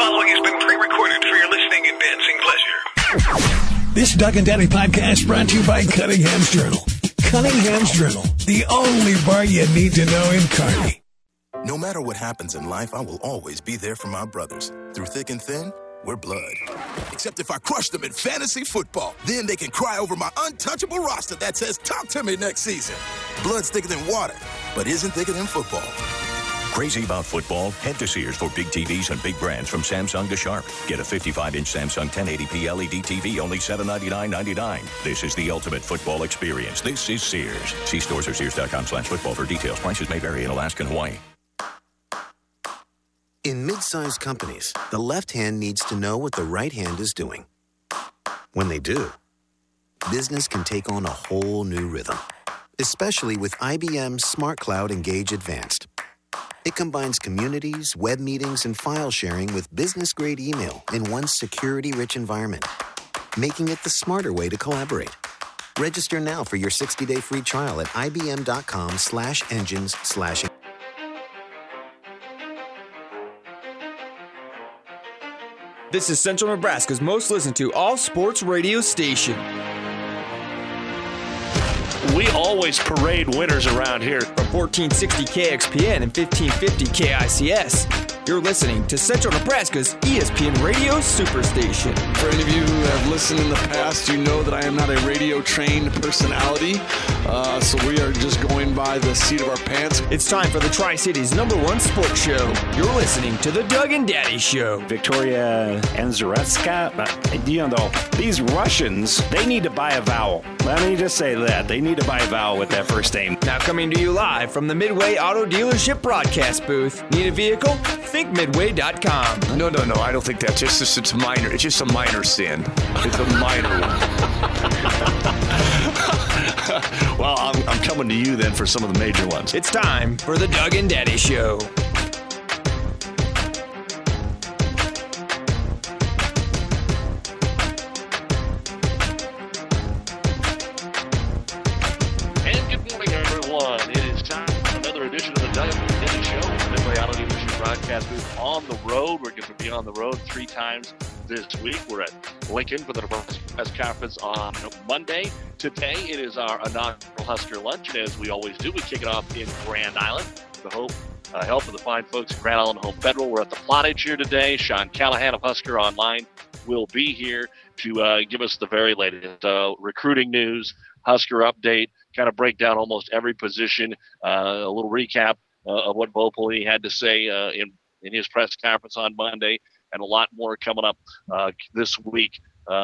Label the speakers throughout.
Speaker 1: following has been pre-recorded for your listening and dancing pleasure.
Speaker 2: This Doug and Daddy podcast brought to you by Cunningham's Journal. Cunningham's Journal, the only bar you need to know in Kearney.
Speaker 3: No matter what happens in life, I will always be there for my brothers. Through thick and thin, we're blood. Except if I crush them in fantasy football, then they can cry over my untouchable roster that says, talk to me next season. Blood's thicker than water, but isn't thicker than football.
Speaker 4: Crazy about football? Head to Sears for big TVs and big brands from Samsung to Sharp. Get a 55-inch Samsung 1080p LED TV, only $799.99. This is the ultimate football experience. This is Sears. See stores or Sears.com/football for details. Prices may vary in Alaska and Hawaii.
Speaker 5: In mid-sized companies, the left hand needs to know what the right hand is doing. When they do, business can take on a whole new rhythm, especially with IBM's Smart Cloud Engage Advanced. It combines communities, web meetings, and file sharing with business-grade email in one security-rich environment, making it the smarter way to collaborate. Register now for your 60-day free trial at ibm.com/engines/.
Speaker 6: This is Central Nebraska's most listened to all-sports radio station.
Speaker 7: We always parade winners around here.
Speaker 6: From 1460 KXPN and 1550 KICS, you're listening to Central Nebraska's ESPN Radio Superstation.
Speaker 8: For any of you who have listened in the past, you know that I am not a radio-trained personality, so we are just going by the seat of our pants.
Speaker 6: It's time for the Tri-Cities #1 sports show. You're listening to the Doug and Daddy Show.
Speaker 7: Victoria Anzaretska, these Russians, they need to buy a vowel. Let me just say that. They need to buy a vowel with that first name.
Speaker 6: Now coming to you live from the Midway Auto Dealership broadcast booth. Need a vehicle? Think Midway.com.
Speaker 9: No, I don't think that's just it's minor. It's just a minor sin. It's a minor one.
Speaker 7: Well, I'm coming to you then for some of the major ones.
Speaker 6: It's time for the Doug and Daddy Show.
Speaker 10: And good morning, everyone. It is time for another edition of the Doug and Daddy Show. Midway Auto Dealership broadcast booth on the road. We're going to be on the road 3 times this week. We're at Lincoln for the Nebraska Press Conference on Monday. Today, it is our inaugural Husker Lunch, and as we always do, we kick it off in Grand Island. The help of the fine folks at Grand Island Home Federal. We're at the Plottage here today. Sean Callahan of Husker Online will be here to give us the very latest recruiting news, Husker update, kind of break down almost every position, a little recap of what Bo Pelini had to say in his press conference on Monday, and a lot more coming up this week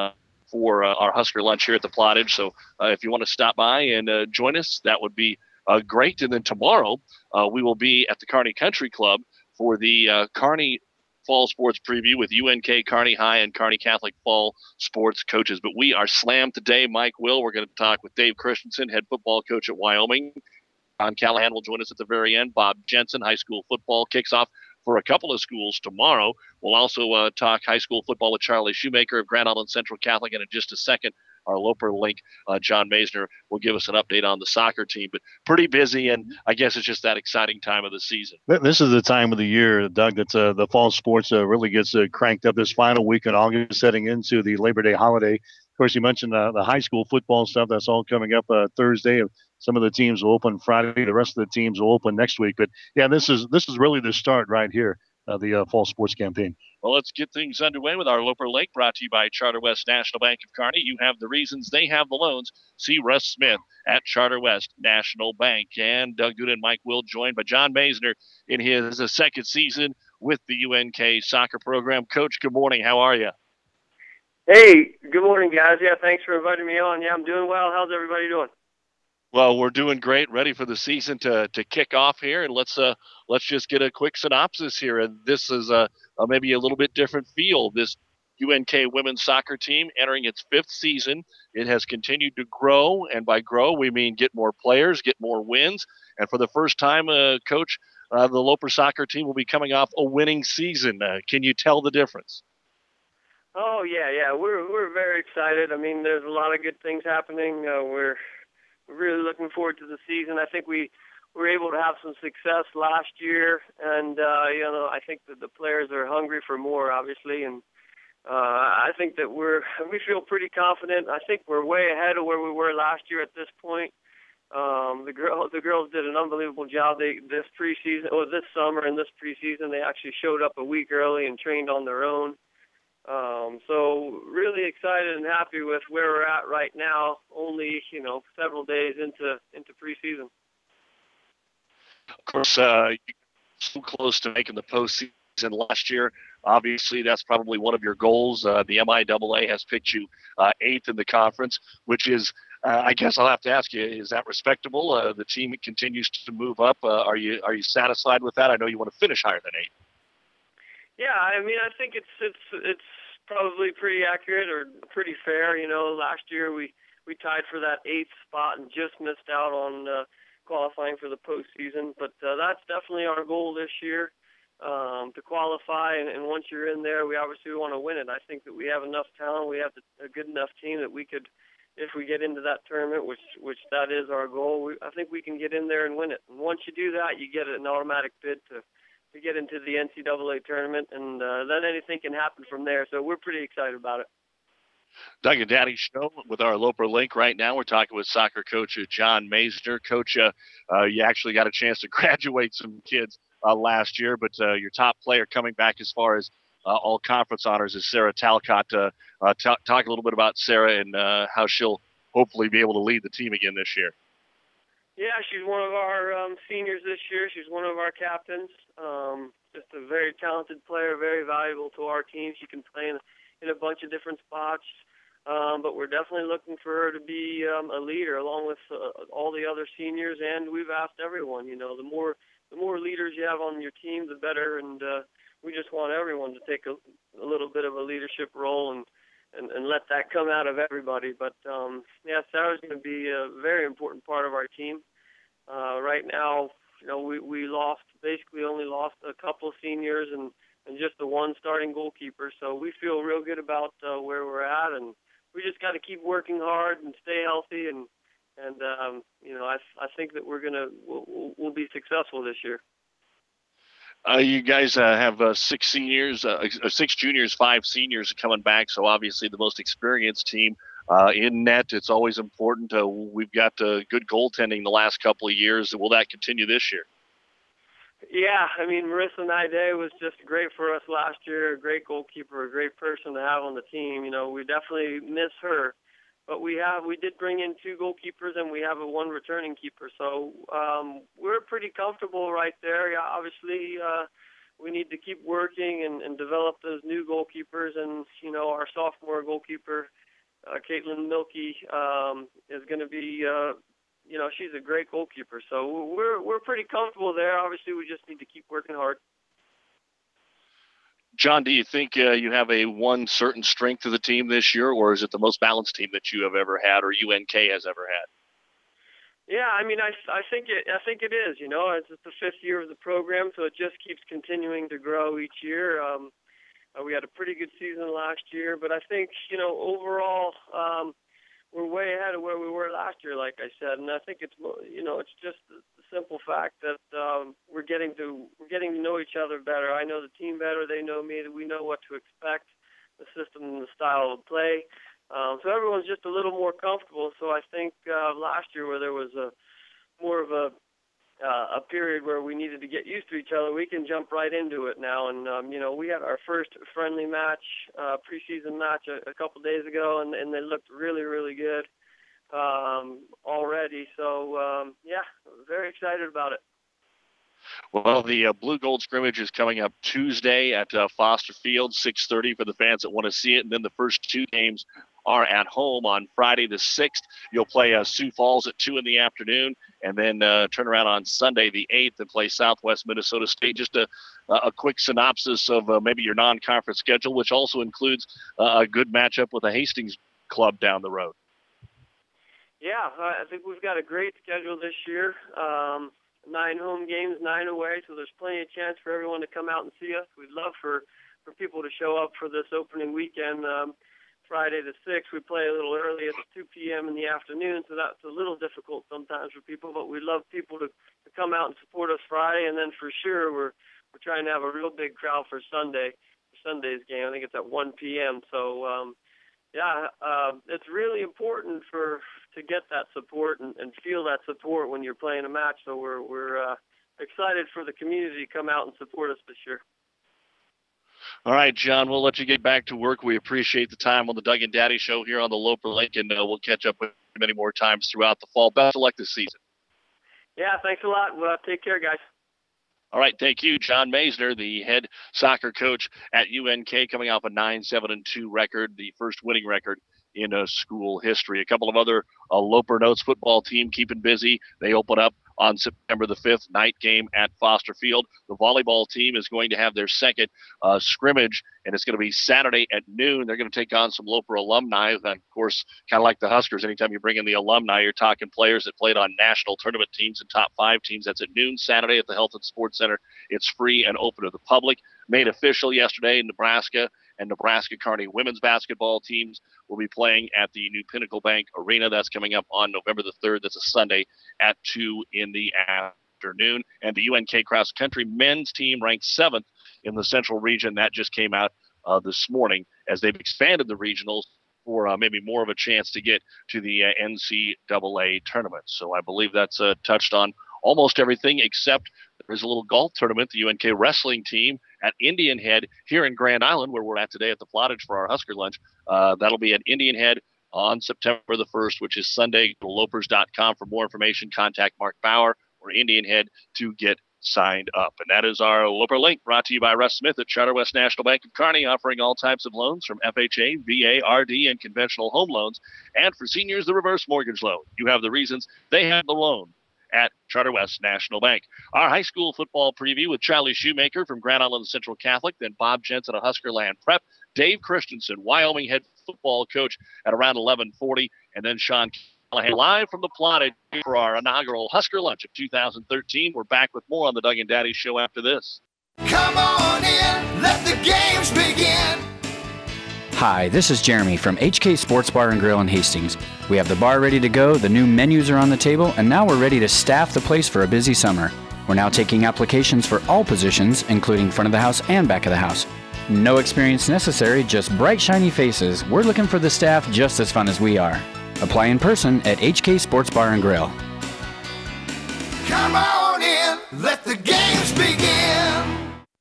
Speaker 10: for our Husker Lunch here at the Plottage. So if you want to stop by and join us, that would be great. And then tomorrow we will be at the Kearney Country Club for the Kearney Fall Sports Preview with UNK, Kearney High, and Kearney Catholic Fall Sports coaches. But we are slammed today. Mike Will, we're going to talk with Dave Christensen, head football coach at Wyoming. John Callahan will join us at the very end. Bob Jensen, high school football, kicks off for a couple of schools tomorrow. We'll also talk high school football with Charlie Shoemaker of Grand Island Central Catholic. And in just a second, our Loper link, John Maisner, will give us an update on the soccer team. But pretty busy, and I guess it's just that exciting time of the season.
Speaker 11: This is the time of the year, Doug, that the fall sports really gets cranked up this final week in August, heading into the Labor Day holiday. Of course, you mentioned the high school football stuff. That's all coming up Thursday. Some of the teams will open Friday. The rest of the teams will open next week. But, yeah, this is really the start right here, the fall sports campaign.
Speaker 10: Well, let's get things underway with our Loper Lake, brought to you by Charter West National Bank of Kearney. You have the reasons, they have the loans. See Russ Smith at Charter West National Bank. And Doug Duda and Mike Will, joined by John Maisner in his second season with the UNK soccer program. Coach, good morning. How are you?
Speaker 12: Hey, good morning, guys. Yeah, thanks for inviting me on. Yeah, I'm doing well. How's everybody doing?
Speaker 10: Well, we're doing great, ready for the season to kick off here, and let's just get a quick synopsis here. And this is maybe a little bit different feel. This UNK women's soccer team entering its 5th season. It has continued to grow, and by grow we mean get more players, get more wins, and for the first time, Coach, the Loper soccer team will be coming off a winning season. Can you tell the difference?
Speaker 12: Oh yeah, we're very excited. I mean, there's a lot of good things happening. We're really looking forward to the season. I think we were able to have some success last year, and I think that the players are hungry for more, obviously, and I think that we feel pretty confident. I think we're way ahead of where we were last year at this point. The girls did an unbelievable job. This summer and this preseason, they actually showed up a week early and trained on their own. So really excited and happy with where we're at right now. Only several days into preseason.
Speaker 10: Of course, you're so close to making the postseason last year. Obviously, that's probably one of your goals. The MIAA has picked you 8th in the conference, which is, I guess I'll have to ask you, is that respectable? The team continues to move up. Are you satisfied with that? I know you want to finish higher than 8.
Speaker 12: Yeah, I mean, I think it's probably pretty accurate or pretty fair. Last year we tied for that 8th spot and just missed out on qualifying for the postseason. But that's definitely our goal this year, to qualify. And once you're in there, we obviously want to win it. I think that we have enough talent. We have a good enough team that we could, if we get into that tournament, which that is our goal, I think we can get in there and win it. And once you do that, you get an automatic bid to get into the NCAA tournament, and then anything can happen from there. So we're pretty excited about it.
Speaker 10: Doug and Daddy Show with our Loper Link right now. We're talking with soccer coach John Maisner. Coach, you actually got a chance to graduate some kids last year, but your top player coming back as far as all conference honors is Sarah Talcott. Talk a little bit about Sarah and how she'll hopefully be able to lead the team again this year.
Speaker 12: Yeah, she's one of our seniors this year. She's one of our captains. Just a very talented player, very valuable to our team. She can play in a bunch of different spots, but we're definitely looking for her to be a leader along with all the other seniors. And we've asked everyone, the more leaders you have on your team, the better. And we just want everyone to take a little bit of a leadership role and let that come out of everybody. But, Sarah's going to be a very important part of our team. Right now, we only lost a couple of seniors and just the one starting goalkeeper. So we feel real good about where we're at, and we just got to keep working hard and stay healthy. And I think that we'll be successful this year.
Speaker 10: You guys have 6 seniors, 6 juniors, 5 seniors coming back. So obviously the most experienced team in net. It's always important. We've got good goaltending the last couple of years. Will that continue this year?
Speaker 12: Yeah, I mean, Marissa Naide was just great for us last year. A great goalkeeper, a great person to have on the team. We definitely miss her. But we did bring in 2 goalkeepers, and we have a 1 returning keeper. So we're pretty comfortable right there. Yeah, obviously, we need to keep working and develop those new goalkeepers. And, our sophomore goalkeeper, Caitlin Milkey, is going to be, she's a great goalkeeper. So we're pretty comfortable there. Obviously, we just need to keep working hard.
Speaker 10: John, do you think you have a one certain strength of the team this year, or is it the most balanced team that you have ever had, or UNK has ever had?
Speaker 12: Yeah, I mean, I think it is. It's the 5th year of the program, so it just keeps continuing to grow each year. We had a pretty good season last year, but I think overall we're way ahead of where we were last year, like I said, and I think it's just the simple fact that we're getting to know each other better. I know the team better; they know me. We know what to expect, the system and the style of play. So everyone's just a little more comfortable. So I think last year, where there was more of a period where we needed to get used to each other, we can jump right into it now. And we had our first friendly match, preseason match, a couple days ago, and they looked really, really good already. So very excited about it.
Speaker 10: Well, the Blue Gold scrimmage is coming up Tuesday at Foster Field, 6:30 for the fans that want to see it. And then the first 2 games are at home on Friday the 6th. You'll play Sioux Falls at 2 in the afternoon, and then turn around on Sunday the 8th and play Southwest Minnesota State. Just a quick synopsis of maybe your non-conference schedule, which also includes a good matchup with a Hastings club down the road.
Speaker 12: Yeah, I think we've got a great schedule this year. 9 home games, 9 away, so there's plenty of chance for everyone to come out and see us. We'd love for people to show up for this opening weekend. Friday the 6th. We play a little early at 2 p.m. in the afternoon, so that's a little difficult sometimes for people. But we love people to come out and support us Friday, and then for sure we're trying to have a real big crowd for Sunday's game. I think it's at 1 p.m. So it's really important to get that support and feel that support when you're playing a match. So we're excited for the community to come out and support us this year.
Speaker 10: All right, John, we'll let you get back to work. We appreciate the time on the Doug and Daddy Show here on the Loper Link, and we'll catch up with you many more times throughout the fall. Best of luck this season.
Speaker 12: Yeah, thanks a lot. Well, take care, guys.
Speaker 10: All right, thank you, John Maisner, the head soccer coach at UNK, coming off a 9-7-2 record, the first winning record in school history. A couple of other Loper Notes football team keeping busy. They open up on September the 5th, night game at Foster Field. The volleyball team is going to have their second scrimmage, and it's going to be Saturday at noon. They're going to take on some Loper alumni. And, of course, kind of like the Huskers, anytime you bring in the alumni, you're talking players that played on national tournament teams and top 5 teams. That's at noon Saturday at the Health and Sports Center. It's free and open to the public. Made official yesterday in Nebraska, and Nebraska Kearney women's basketball teams will be playing at the new Pinnacle Bank Arena. That's coming up on November the 3rd. That's a Sunday at 2 in the afternoon. And the UNK cross country men's team ranked 7th in the Central region. That just came out this morning as they've expanded the regionals for maybe more of a chance to get to the NCAA tournament. So I believe that's touched on almost everything, except there's a little golf tournament. The UNK wrestling team at Indian Head here in Grand Island, where we're at today at the Flottage for our Husker lunch. That'll be at Indian Head on September the 1st, which is Sunday. Go to lopers.com for more information. Contact Mark Bauer or Indian Head to get signed up. And that is our Loper Link, brought to you by Russ Smith at Charter West National Bank of Kearney, offering all types of loans from FHA, VA, RD, and conventional home loans. And for seniors, the reverse mortgage loan. You have the reasons, they have the loan at Charter West National Bank. Our high school football preview with Charlie Shoemaker from Grand Island Central Catholic, then Bob Jensen of Huskerland Prep, Dave Christensen, Wyoming head football coach at around 11:40, and then Sean Callahan live from the Plottage for our inaugural Husker Lunch of 2013. We're back with more on the Doug and Daddy Show after this.
Speaker 13: Come on in, let the games begin.
Speaker 14: Hi, this is Jeremy from HK Sports Bar and Grill in Hastings. We have the bar ready to go, the new menus are on the table, and now we're ready to staff the place for a busy summer. We're now taking applications for all positions, including front of the house and back of the house. No experience necessary, just bright, shiny faces. We're looking for the staff just as fun as we are. Apply in person at HK Sports Bar and Grill.
Speaker 13: Come on in, let the games begin.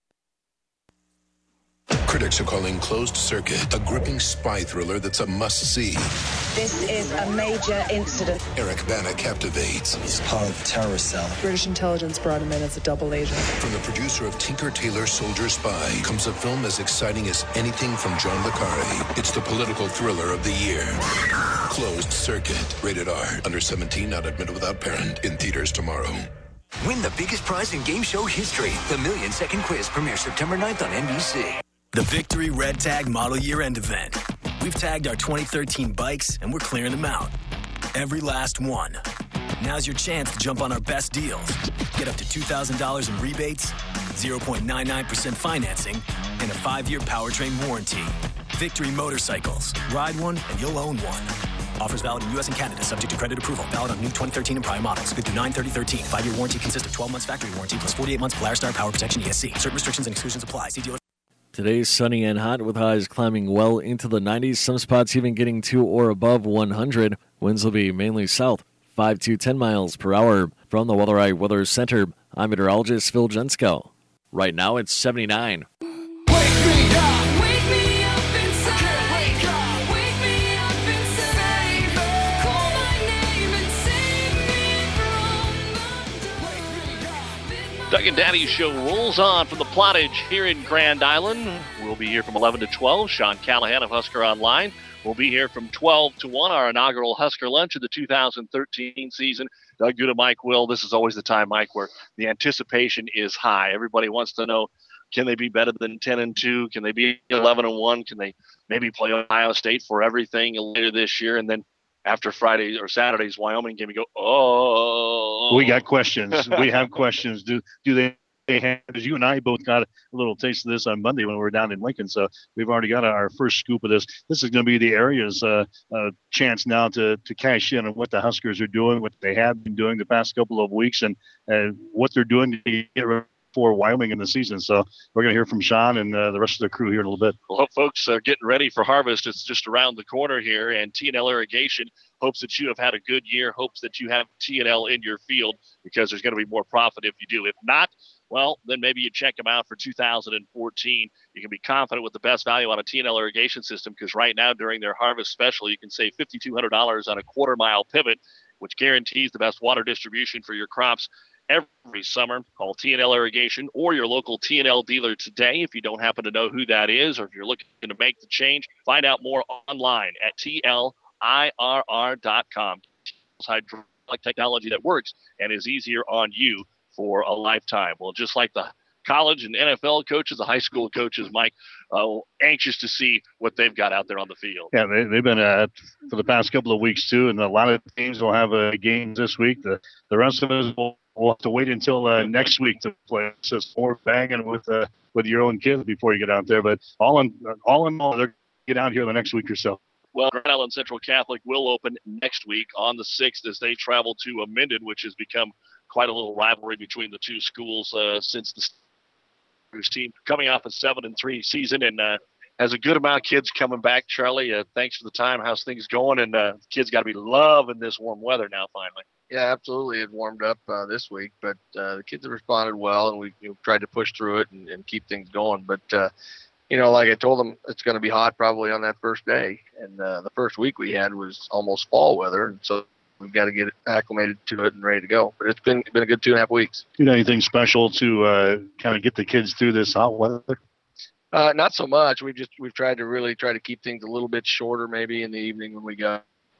Speaker 15: Critics are calling Closed Circuit a gripping spy thriller that's a must-see.
Speaker 16: This is a major incident.
Speaker 15: Eric Bana captivates.
Speaker 17: He's part of the terrorist cell.
Speaker 18: British intelligence brought him in as a double agent.
Speaker 15: From the producer of Tinker Tailor Soldier Spy comes a film as exciting as anything from John le Carre. It's the political thriller of the year. Closed Circuit. Rated R. Under 17, not admitted without parent. In theaters tomorrow.
Speaker 19: Win the biggest prize in game show history. The Million Second Quiz premieres September 9th on NBC.
Speaker 20: The Victory Red Tag Model Year End Event. We've tagged our 2013 bikes, and we're clearing them out. Every last one. Now's your chance to jump on our best deals. Get up to $2,000 in rebates, 0.99% financing, and a 5-year powertrain warranty. Victory Motorcycles. Ride one, and you'll own one. Offers valid in U.S. and Canada, subject to credit approval. Valid on new 2013 and prior models. Good through 9/30/13. 5-year warranty consists of 12 months factory warranty plus 48 months Polaristar Power Protection ESC. Certain restrictions and exclusions apply. See dealer.
Speaker 21: Today's sunny and hot with highs climbing well into the 90s. Some spots even getting to or above 100. Winds will be mainly south, 5 to 10 miles per hour. From the Weather Eye Weather Center, I'm meteorologist Phil Jensko. Right now it's 79.
Speaker 10: Doug and Daddy Show rolls on from the Plottage here in Grand Island. We'll be here from 11 to 12. Sean Callahan of Husker Online will be here from 12 to 1, our inaugural Husker Lunch of the 2013 season. Doug Duda, Mike Will. This is always the time, Mike, where the anticipation is high. Everybody wants to know, can they be better than 10-2? Can they be 11-1? Can they maybe play Ohio State for everything later this year? And then after Friday or Saturday's Wyoming game, you go, oh.
Speaker 11: We got questions. We have questions. Do they as you and I both got a little taste of this on Monday when we were down in Lincoln. So we've already got our first scoop of this. This is going to be the area's chance now to cash in on what the Huskers are doing, what they have been doing the past couple of weeks, and what they're doing to get ready for Wyoming in the season. So we're going to hear from Sean and the rest of the crew here in a little bit.
Speaker 10: Well, folks are getting ready for harvest. It's just around the corner here, and T&L Irrigation hopes that you have had a good year, hopes that you have T&L in your field, because there's going to be more profit if you do. If not, well, then maybe you check them out for 2014. You can be confident with the best value on a T&L irrigation system, because right now during their harvest special, you can save $5,200 on a quarter-mile pivot, which guarantees the best water distribution for your crops every summer. Call T&L Irrigation or your local T&L dealer today if you don't happen to know who that is, or if you're looking to make the change. Find out more online at TLIRR.com. Hydraulic technology that works and is easier on you for a lifetime. Well, just like the college and NFL coaches, the high school coaches, Mike, anxious to see what they've got out there on the field.
Speaker 11: Yeah, they've been for the past couple of weeks too, and a lot of teams will have games this week. The rest of us we'll have to wait until next week to play. It's just more banging with your own kids before you get out there. But all in all, they're get out here the next week or so.
Speaker 10: Well, Grand Island Central Catholic will open next week on the 6th as they travel to Minden, which has become quite a little rivalry between the two schools since the team coming off a 7-3 season, and has a good amount of kids coming back. Charlie, thanks for the time. How's things going? And kids got to be loving this warm weather now finally.
Speaker 17: Yeah, absolutely. It warmed up this week, but the kids have responded well, and we tried to push through it and keep things going. But, like I told them, it's going to be hot probably on that first day. And the first week we had was almost fall weather, and so we've got to get acclimated to it and ready to go. But it's been a good 2.5 weeks.
Speaker 11: You know, anything special to kind of get the kids through this hot weather?
Speaker 17: Not so much. We've tried to keep things a little bit shorter, maybe in the evening when we go.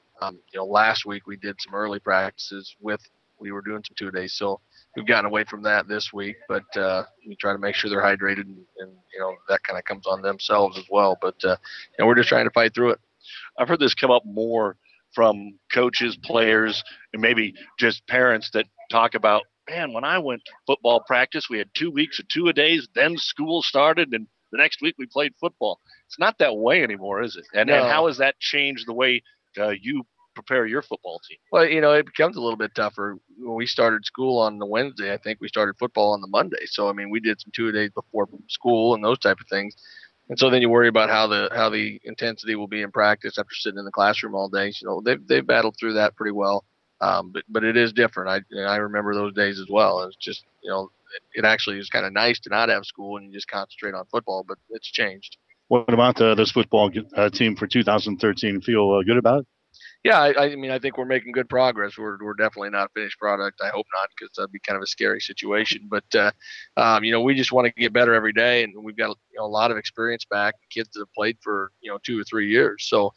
Speaker 17: Last week we did some early practices we were doing some 2 days. So we've gotten away from that this week, but we try to make sure they're hydrated and that kind of comes on themselves as well. But, we're just trying to fight through it.
Speaker 10: I've heard this come up more from coaches, players, and maybe just parents that talk about, man, when I went to football practice, we had 2 weeks of 2-a-days, then school started, and the next week we played football. It's not that way anymore, is it? And how has that changed the way you prepare your football team?
Speaker 17: Well, it becomes a little bit tougher. When we started school on the Wednesday, I think we started football on the Monday. So, we did some 2-a-days before school and those type of things. And so then you worry about how the intensity will be in practice after sitting in the classroom all day. They've battled through that pretty well. But it is different. I remember those days as well. It's just, it actually is kind of nice to not have school and you just concentrate on football, but it's changed.
Speaker 11: What about this football team for 2013? Feel good about it?
Speaker 17: Yeah, I think we're making good progress. We're definitely not a finished product. I hope not, because that'd be kind of a scary situation. But we just want to get better every day, and we've got a lot of experience back. Kids that have played for 2 or 3 years. So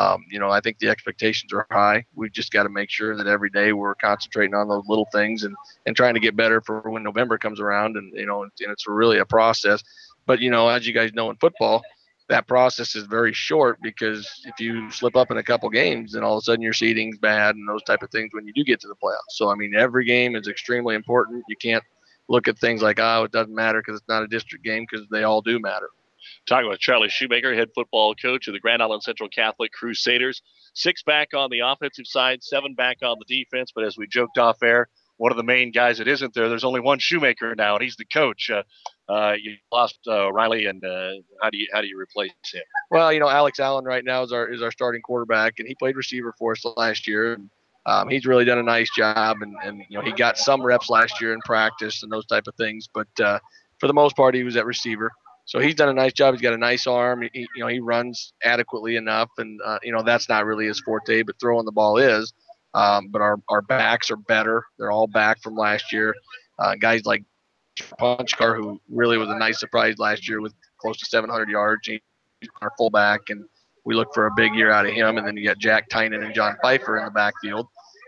Speaker 17: I think the expectations are high. We've just got to make sure that every day we're concentrating on those little things and trying to get better for when November comes around. And it's really a process. But as you guys know in football, that process is very short, because if you slip up in a couple games, then all of a sudden your seeding's bad and those type of things when you do get to the playoffs. So, every game is extremely important. You can't look at things like, it doesn't matter because it's not a district game, because they all do matter.
Speaker 10: Talking with Charlie Shoemaker, head football coach of the Grand Island Central Catholic Crusaders. 6 back on the offensive side, 7 back on the defense. But as we joked off air, one of the main guys that isn't there's only one Shoemaker now, and he's the coach. You lost Riley, and how do you replace him?
Speaker 17: Well, Alex Allen right now is our starting quarterback, and he played receiver for us last year. And, he's really done a nice job, and he got some reps last year in practice and those type of things. But for the most part, he was at receiver. So he's done a nice job. He's got a nice arm. He runs adequately enough, and that's not really his forte, but throwing the ball is. But our backs are better. They're all back from last year. Guys like Punchcar, who really was a nice surprise last year with close to 700 yards. He's our fullback, and we look for a big year out of him. And then you got Jack Tynan and John Pfeiffer in the backfield.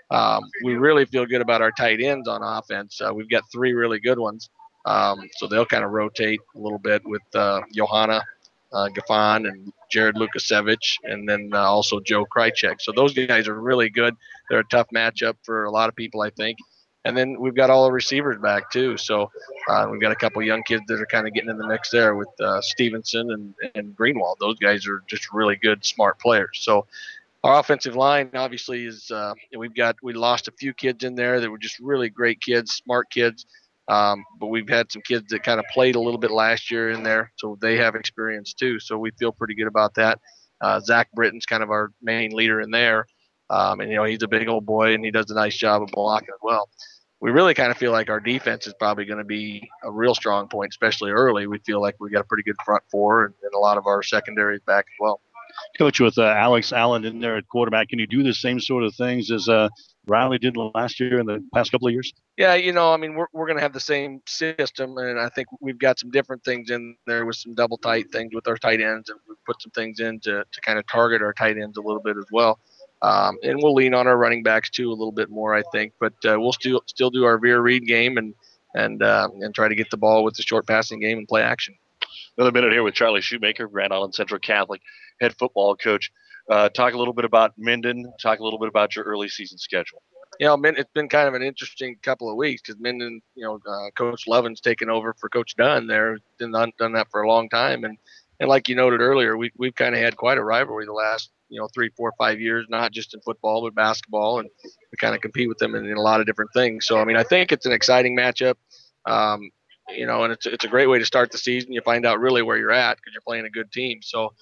Speaker 17: We really feel good about our tight ends on offense. We've got 3 really good ones. So they'll kind of rotate a little bit with Johanna Gaffon and Jared Lukasevich, and then also Joe Krychek. So those guys are really good. They're a tough matchup for a lot of people, I think. And then we've got all the receivers back too. So we've got a couple young kids that are kind of getting in the mix there with Stevenson and Greenwald. Those guys are just really good, smart players. So our offensive line obviously is we lost a few kids in there that were just really great kids, smart kids. But we've had some kids that kind of played a little bit last year in there, so they have experience too. So we feel pretty good about that. Zach Britton's kind of our main leader in there. And, he's a big old boy, and he does a nice job of blocking as well. We really kind of feel like our defense is probably going to be a real strong point, especially early. We feel like we got a pretty good front four, and a lot of our secondary is back as well.
Speaker 11: Coach, with Alex Allen in there at quarterback, can you do the same sort of things as Riley did last year and the past couple of years?
Speaker 17: Yeah, we're going to have the same system, and I think we've got some different things in there with some double tight things with our tight ends, and we've put some things in to kind of target our tight ends a little bit as well. And we'll lean on our running backs too a little bit more, I think. But we'll still do our veer read game and try to get the ball with the short passing game and play action.
Speaker 10: Another minute here with Charlie Shoemaker, Grand Island Central Catholic head football coach. Talk a little bit about Minden. Talk a little bit about your early season schedule.
Speaker 17: It's been kind of an interesting couple of weeks because Minden, Coach Levin's taken over for Coach Dunn there. Been done that for a long time, and like you noted earlier, we've kind of had quite a rivalry the last 3, 4, 5 years, not just in football but basketball, and we kind of compete with them in a lot of different things. So I think it's an exciting matchup. And it's a great way to start the season. You find out really where you're at because you're playing a good team. So,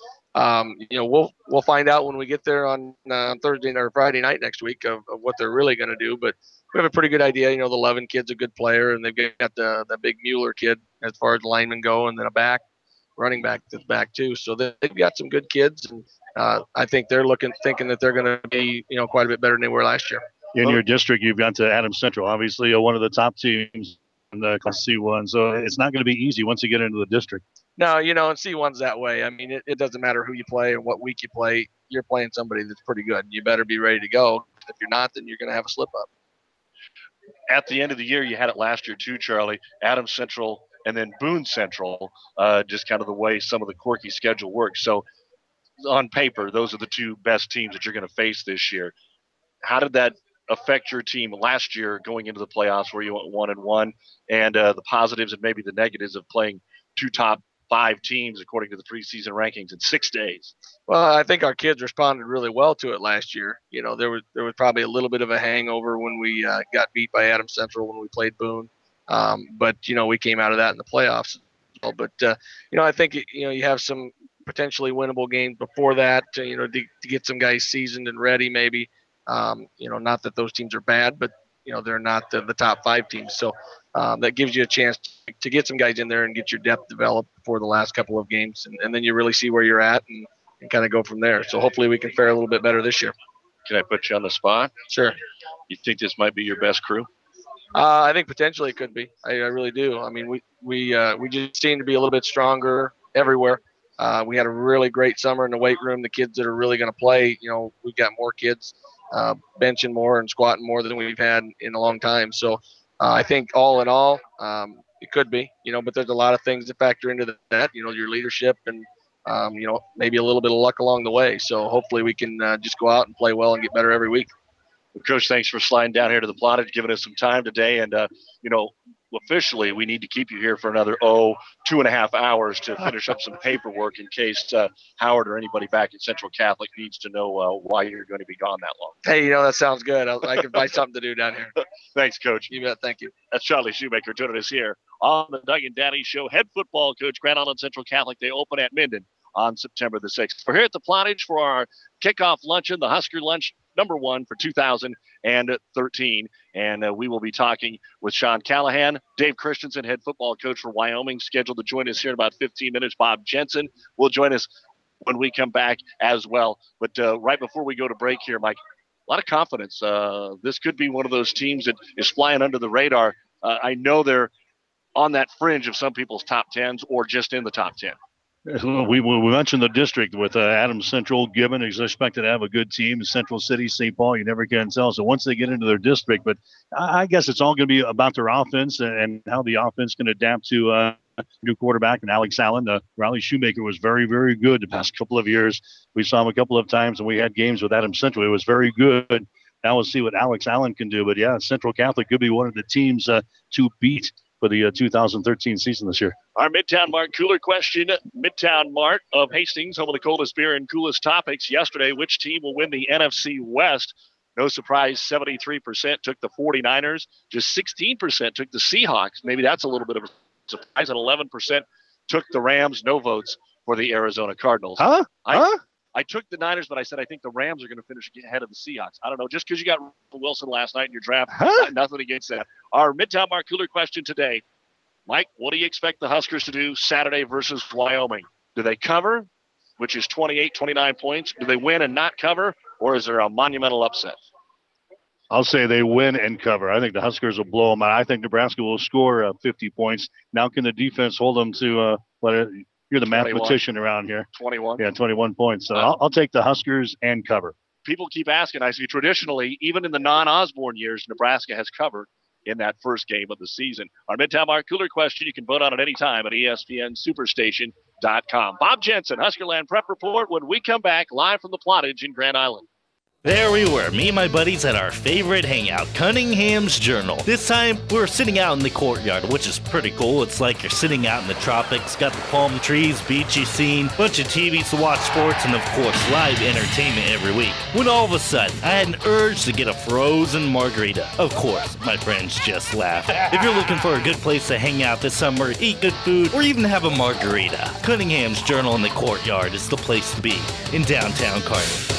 Speaker 17: we'll find out when we get there on Thursday or Friday night next week of what they're really going to do. But we have a pretty good idea. The Levin kid's a good player, and they've got the big Mueller kid as far as linemen go, and then a running back that's back too. So they've got some good kids, and I think they're thinking that they're going to be quite a bit better than they were last year.
Speaker 11: In your district, you've got to Adams Central, obviously one of the top teams in the Class C1, so it's not going to be easy once you get into the district.
Speaker 17: No, and C1's that way. It doesn't matter who you play and what week you play. You're playing somebody that's pretty good. You better be ready to go. If you're not, then you're going to have a slip-up.
Speaker 10: At the end of the year, you had it last year too, Charlie. Adams Central and then Boone Central, just kind of the way some of the quirky schedule works. So on paper, those are the two best teams that you're going to face this year. How did that affect your team last year going into the playoffs where you went 1-1, and the positives and maybe the negatives of playing two top 5 teams according to the preseason rankings in 6 days?
Speaker 17: Well, I think our kids responded really well to it last year. There was probably a little bit of a hangover when we got beat by Adams Central when we played Boone. But we came out of that in the playoffs. But I think you have some potentially winnable games before that to get some guys seasoned and ready maybe. Not that those teams are bad, but they're not the top 5 teams. So that gives you a chance to get some guys in there and get your depth developed before the last couple of games, and then you really see where you're at and kind of go from there. So hopefully we can fare a little bit better this year.
Speaker 10: Can I put you on the spot?
Speaker 17: Sure.
Speaker 10: You think this might be your best crew?
Speaker 17: I think potentially it could be. I really do. We just seem to be a little bit stronger everywhere. We had a really great summer in the weight room. The kids that are really going to play, we've got more kids benching more and squatting more than we've had in a long time. So I think all in all, it could be, but there's a lot of things that factor into that, your leadership and, maybe a little bit of luck along the way. So hopefully we can just go out and play well and get better every week.
Speaker 10: Well, Coach, thanks for sliding down here to the Plottage, giving us some time today. And, officially we need to keep you here for another 2.5 hours to finish up some paperwork in case Howard or anybody back at Central Catholic needs to know why you're going to be gone that long.
Speaker 17: Hey, that sounds good. I can find something to do down here.
Speaker 10: Thanks, Coach.
Speaker 17: You bet. Thank you.
Speaker 10: That's Charlie Shoemaker joining us here on the Doug and Daddy Show. Head football coach, Grand Island Central Catholic. They open at Minden on September the 6th. We're here at the Plottage for our kickoff luncheon, the Husker Lunch #1 for 2013. And we will be talking with Sean Callahan, Dave Christensen, head football coach for Wyoming, scheduled to join us here in about 15 minutes. Bob Jensen will join us when we come back as well. But right before we go to break here, Mike, a lot of confidence. This could be one of those teams that is flying under the radar. I know they're on that fringe of some people's top 10s or just in the top 10.
Speaker 11: We mentioned the district with Adams Central. Gibbon is expected to have a good team. Central City, St. Paul, you never can tell. So once they get into their district, but I guess it's all going to be about their offense and how the offense can adapt to new quarterback and Alex Allen. Riley Shoemaker was very, very good the past couple of years. We saw him a couple of times, and we had games with Adams Central. It was very good. Now we'll see what Alex Allen can do. But, yeah, Central Catholic could be one of the teams to beat for the 2013 season this year.
Speaker 10: Our Midtown Mart cooler question. Midtown Mart of Hastings, home of the coldest beer and coolest topics. Yesterday, which team will win the NFC West? No surprise, 73% took the 49ers. Just 16% took the Seahawks. Maybe that's a little bit of a surprise. And 11% took the Rams. No votes for the Arizona Cardinals. I took the Niners, but I said I think the Rams are going to finish ahead of the Seahawks. I don't know. Just because you got Wilson last night in your draft, nothing against that. Our Midtown Mart cooler question today. Mike, what do you expect the Huskers to do Saturday versus Wyoming? Do they cover, which is 28, 29 points? Do they win and not cover, or is there a monumental upset?
Speaker 11: I'll say they win and cover. I think the Huskers will blow them out. I think Nebraska will score 50 points. Now can the defense hold them to you're the 21. Mathematician around here.
Speaker 10: 21.
Speaker 11: Yeah, 21 points. So I'll take the Huskers and cover.
Speaker 10: People keep asking. I see traditionally, even in the non-Osborne years, Nebraska has covered in that first game of the season. Our Midtown Mart cooler question, you can vote on it anytime at ESPNSuperstation.com. Bob Jensen, Huskerland Prep Report, when we come back live from the Plottage in Grand Island.
Speaker 1: There we were, me and my buddies at our favorite hangout, Cunningham's Journal. This time, we were sitting out in the courtyard, which is pretty cool. It's like you're sitting out in the tropics, got the palm trees, beachy scene, bunch of TVs to watch sports, and of course, live entertainment every week. When all of a sudden, I had an urge to get a frozen margarita. Of course, my friends just laughed. If you're looking for a good place to hang out this summer, eat good food, or even have a margarita, Cunningham's Journal in the courtyard is the place to be in downtown Kearney.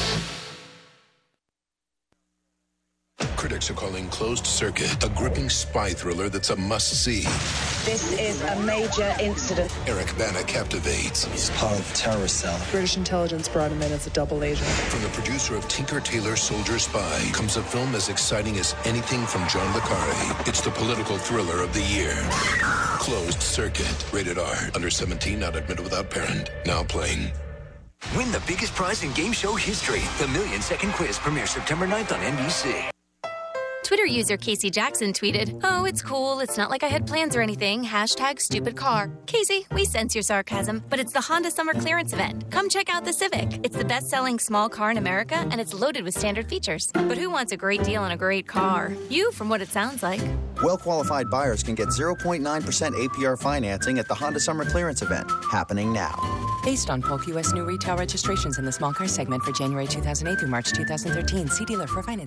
Speaker 15: Critics are calling Closed Circuit a gripping spy thriller that's a must-see.
Speaker 16: This is a major incident.
Speaker 15: Eric Bana captivates.
Speaker 18: He's part of the terrorist cell. British intelligence brought him in as a double agent.
Speaker 15: From the producer of Tinker Tailor Soldier Spy comes a film as exciting as anything from John le Carre. It's the political thriller of the year. Closed Circuit. Rated R. Under 17, not admitted without parent. Now playing.
Speaker 19: Win the biggest prize in game show history. The Million-Second Quiz premieres September 9th on NBC.
Speaker 22: Twitter user Casey Jackson tweeted, "Oh, it's cool. It's not like I had plans or anything. #stupid-car." Casey, we sense your sarcasm, but it's the Honda Summer Clearance event. Come check out the Civic. It's the best-selling small car in America, and it's loaded with standard features. But who wants a great deal on a great car? You, from what it sounds like.
Speaker 23: Well-qualified buyers can get 0.9% APR financing at the Honda Summer Clearance event, happening now.
Speaker 24: Based on Polk U.S. new retail registrations in the small car segment for January 2008 through March 2013. See dealer for financing.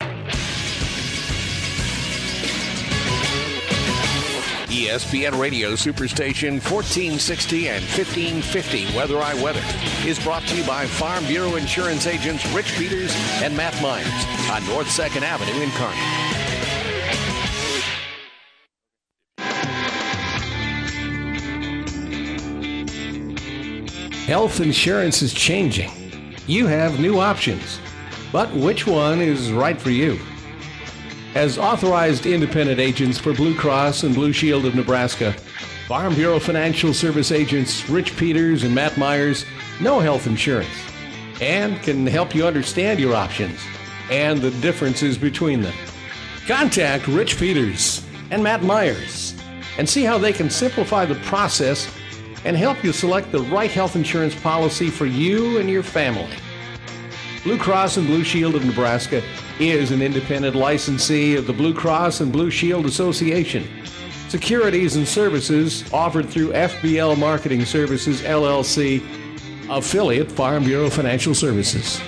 Speaker 25: ESPN Radio Superstation 1460 and 1550 Weather I Weather is brought to you by Farm Bureau Insurance agents Rich Peters and Matt Myers on North 2nd Avenue in Kearney.
Speaker 26: Health insurance is changing. You have new options, but which one is right for you? As authorized independent agents for Blue Cross and Blue Shield of Nebraska, Farm Bureau Financial Service agents Rich Peters and Matt Myers know health insurance and can help you understand your options and the differences between them. Contact Rich Peters and Matt Myers and see how they can simplify the process and help you select the right health insurance policy for you and your family. Blue Cross and Blue Shield of Nebraska is an independent licensee of the Blue Cross and Blue Shield Association. Securities and services offered through FBL Marketing Services, LLC, affiliate Farm Bureau Financial Services.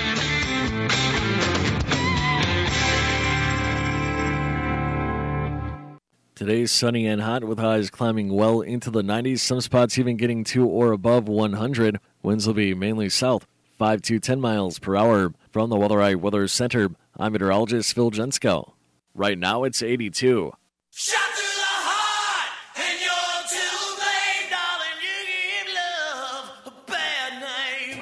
Speaker 21: Today's sunny and hot with highs climbing well into the 90s. Some spots even getting to or above 100. Winds will be mainly south, 5 to 10 miles per hour. From the Weather Weather Center, I'm meteorologist Phil Jensko. Right now it's 82.
Speaker 13: Shot through the heart, and you're too late, darling. You give love a bad name.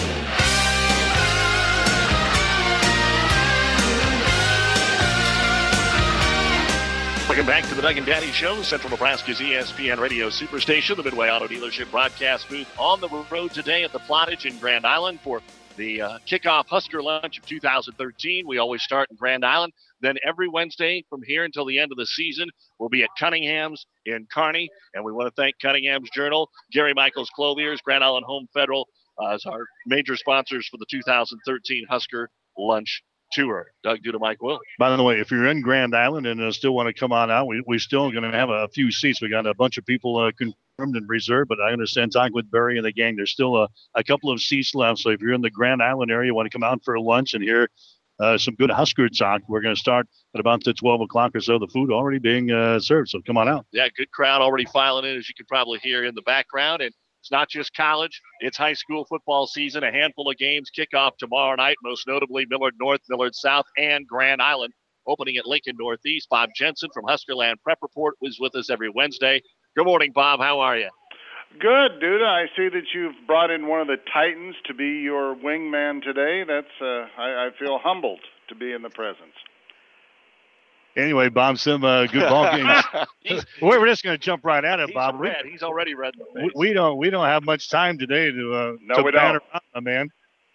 Speaker 10: Welcome back to the Doug and Daddy Show, Central Nebraska's ESPN Radio Superstation, the Midway Auto Dealership broadcast booth on the road today at the Plottage in Grand Island for the kickoff Husker Lunch of 2013. We always start in Grand Island. Then every Wednesday from here until the end of the season, we'll be at Cunningham's in Kearney. And we want to thank Cunningham's Journal, Gary Michaels Clothiers, Grand Island Home Federal as our major sponsors for the 2013 Husker Lunch tour. Doug Duda, Mike Will.
Speaker 11: By the way, if you're in Grand Island and still want to come on out, we're still going to have a few seats. We got a bunch of people confirmed and reserved, but I understand talking with Barry and the gang, there's still a couple of seats left. So if you're in the Grand Island area, want to come out for lunch and hear some good Husker talk, we're going to start at about 12 o'clock or so. The food already being served, so come on out.
Speaker 10: Yeah, good crowd already filing in, as you can probably hear in the background. And it's not just college, it's high school football season. A handful of games kick off tomorrow night, most notably Millard North, Millard South, and Grand Island, opening at Lincoln Northeast. Bob Jensen from Huskerland Prep Report was with us every Wednesday. Good morning, Bob. How are you?
Speaker 2: Good, Duda. I see that you've brought in one of the Titans to be your wingman today. I feel humbled to be in the presence.
Speaker 11: Anyway, Bob, some good ball games. We're just going to jump right at it, Bob.
Speaker 10: He's already red in the face.
Speaker 11: We don't have much time today to
Speaker 2: we
Speaker 11: banter
Speaker 2: don't.
Speaker 11: around, man.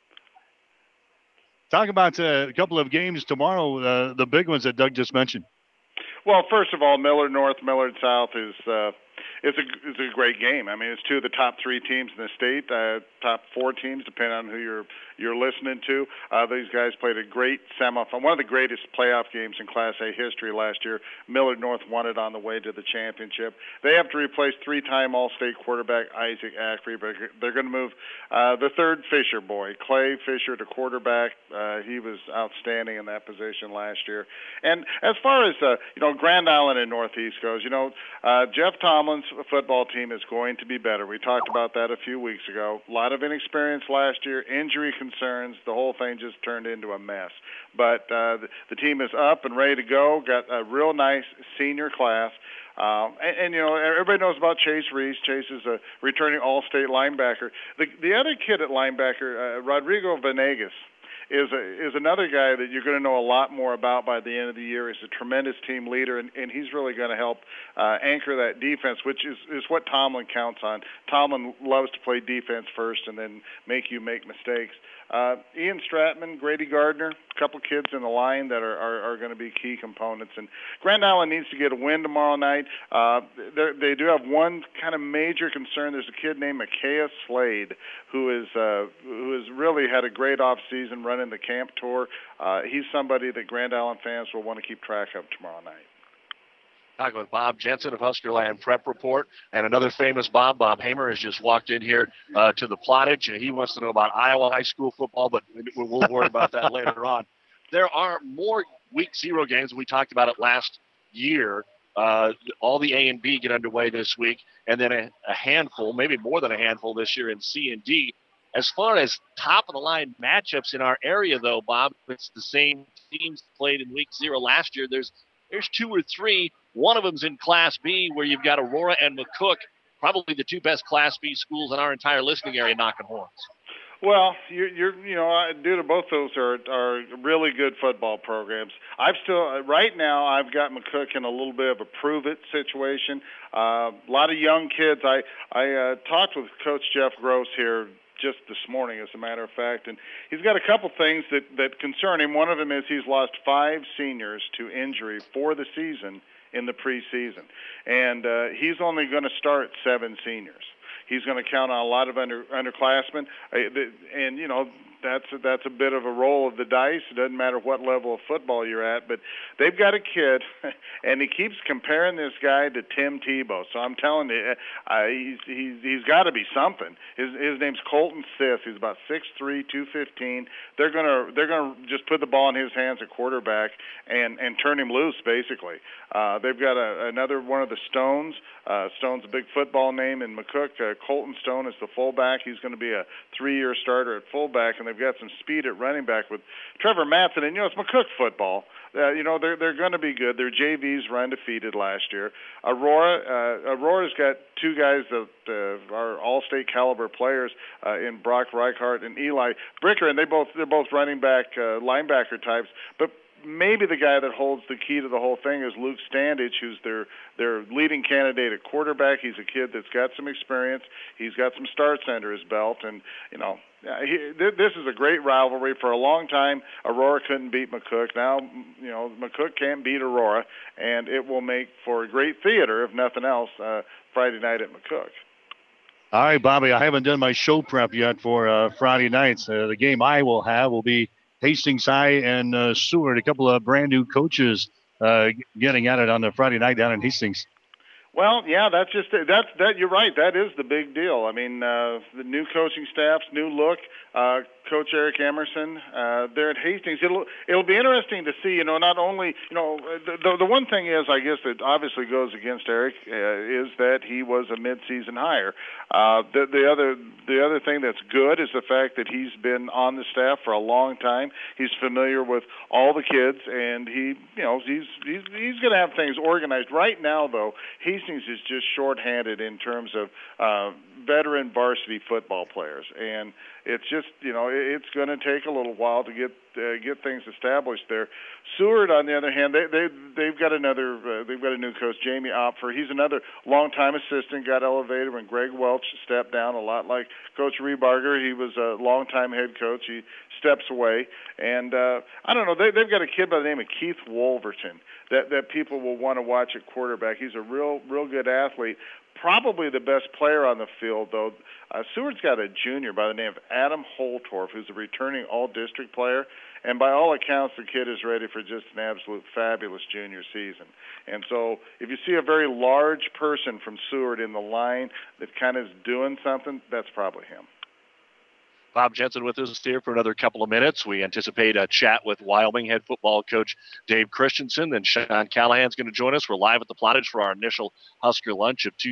Speaker 11: Talk about a couple of games tomorrow, the big ones that Doug just mentioned.
Speaker 2: Well, first of all, Millard North, Millard South is it's a great game. I mean, it's two of the top three teams in the state, top four teams, depending on who you're listening to. These guys played a great semifinal, one of the greatest playoff games in Class A history last year. Millard North won it on the way to the championship. They have to replace three-time All-State quarterback Isaac Ackrey, but they're going to move the third Fisher boy, Clay Fisher, to quarterback. He was outstanding in that position last year. And as far as Grand Island and Northeast goes, Jeff Tomlin's football team is going to be better. We talked about that a few weeks ago. A lot of inexperience last year, injury concerns. The whole thing just turned into a mess. But the team is up and ready to go. Got a real nice senior class. Everybody knows about Chase Reese. Chase is a returning All-State linebacker. The other kid at linebacker, Rodrigo Venegas, is another guy that you're going to know a lot more about by the end of the year. He's a tremendous team leader, and he's really going to help anchor that defense, which is what Tomlin counts on. Tomlin loves to play defense first and then make you make mistakes. Ian Stratman, Grady Gardner, a couple kids in the line that are going to be key components. And Grand Island needs to get a win tomorrow night. They do have one kind of major concern. There's a kid named Micaiah Slade who has really had a great off-season running the camp tour. He's somebody that Grand Island fans will want to keep track of tomorrow night.
Speaker 10: Talking with Bob Jensen of Huskerland Prep Report, and another famous Bob Hamer, has just walked in here to the Plottage, and he wants to know about Iowa high school football, but we'll worry about that later on. There are more Week 0 games. We talked about it last year. All the A and B get underway this week, and then a handful, maybe more than a handful this year in C and D. As far as top-of-the-line matchups in our area, though, Bob, it's the same teams played in Week 0 last year. There's two or three. One of them's in Class B, where you've got Aurora and McCook, probably the two best Class B schools in our entire listening area, knocking horns.
Speaker 2: Well, due to both those are really good football programs. Right now I've got McCook in a little bit of a prove-it situation. A lot of young kids. I talked with Coach Jeff Gross here just this morning, as a matter of fact, and he's got a couple things that concern him. One of them is he's lost 5 seniors to injury for the season in the preseason, and he's only going to start 7 seniors. He's going to count on a lot of underclassmen, and that's a bit of a roll of the dice. It doesn't matter what level of football you're at, but they've got a kid, and he keeps comparing this guy to Tim Tebow. So I'm telling you, he's got to be something. His name's Colton Sith. He's about 6'3", 215. They're gonna just put the ball in his hands at quarterback and turn him loose, basically. They've got another one of the Stones. Stone's a big football name in McCook. Colton Stone is the fullback. He's going to be a 3-year starter at fullback, and they've got some speed at running back with Trevor Matson. And it's McCook football. They're going to be good. Their JVs were undefeated last year. Aurora's got 2 guys that are all-state caliber players in Brock Reichart and Eli Bricker, and they're both running back linebacker types, but maybe the guy that holds the key to the whole thing is Luke Standage, who's their leading candidate at quarterback. He's a kid that's got some experience. He's got some starts under his belt, and this is a great rivalry. For a long time, Aurora couldn't beat McCook. Now, McCook can't beat Aurora, and it will make for a great theater, if nothing else, Friday night at McCook.
Speaker 11: All right, Bobby, I haven't done my show prep yet for Friday nights. The game I will have will be Hastings High and Seward, a couple of brand new coaches getting at it on the Friday night down in Hastings.
Speaker 2: Well, yeah, that's you're right. That is the big deal. I mean, the new coaching staffs, new look. Coach Eric Emerson there at Hastings. It'll be interesting to see. Not only the one thing is, I guess, that obviously goes against Eric is that he was a mid-season hire. The other thing that's good is the fact that he's been on the staff for a long time. He's familiar with all the kids, and he's going to have things organized. Right now, though, Hastings is just shorthanded in terms of veteran varsity football players, and it's just it's going to take a little while to get things established there. Seward, on the other hand, they've got a new coach, Jamie Opfer. He's another longtime assistant, got elevated when Greg Welch stepped down, a lot like Coach Rebarger. He was a longtime head coach. He steps away, and I don't know. They've got a kid by the name of Keith Wolverton that people will want to watch at quarterback. He's a real good athlete. Probably the best player on the field, though. Seward's got a junior by the name of Adam Holtorf, who's a returning all-district player, and by all accounts, the kid is ready for just an absolute fabulous junior season. And so if you see a very large person from Seward in the line that kind of is doing something, that's probably him.
Speaker 10: Bob Jensen with us here for another couple of minutes. We anticipate a chat with Wyoming head football coach Dave Christensen. Then Sean Callahan's going to join us. We're live at the Plottage for our initial Husker lunch of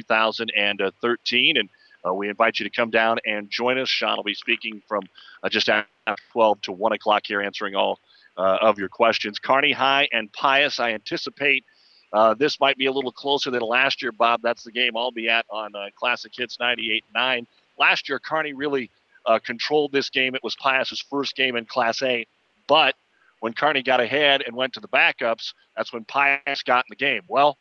Speaker 10: 2013. And we invite you to come down and join us. Sean will be speaking from just after 12 to 1 o'clock here, answering all of your questions. Kearney High and Pius, I anticipate this might be a little closer than last year, Bob. That's the game I'll be at on Classic Hits 98.9. Last year, Kearney really controlled this game. It was Pius's first game in Class A, but when Kearney got ahead and went to the backups, that's when Pius got in the game. Well,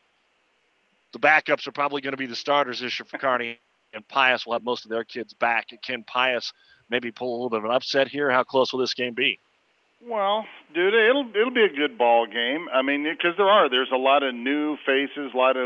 Speaker 10: the backups are probably going to be the starters this year for Kearney, and Pius will have most of their kids back. Can Pius maybe pull a little bit of an upset here? How close will this game be?
Speaker 2: Well, dude, it'll be a good ball game. I mean, because there's a lot of new faces, a lot of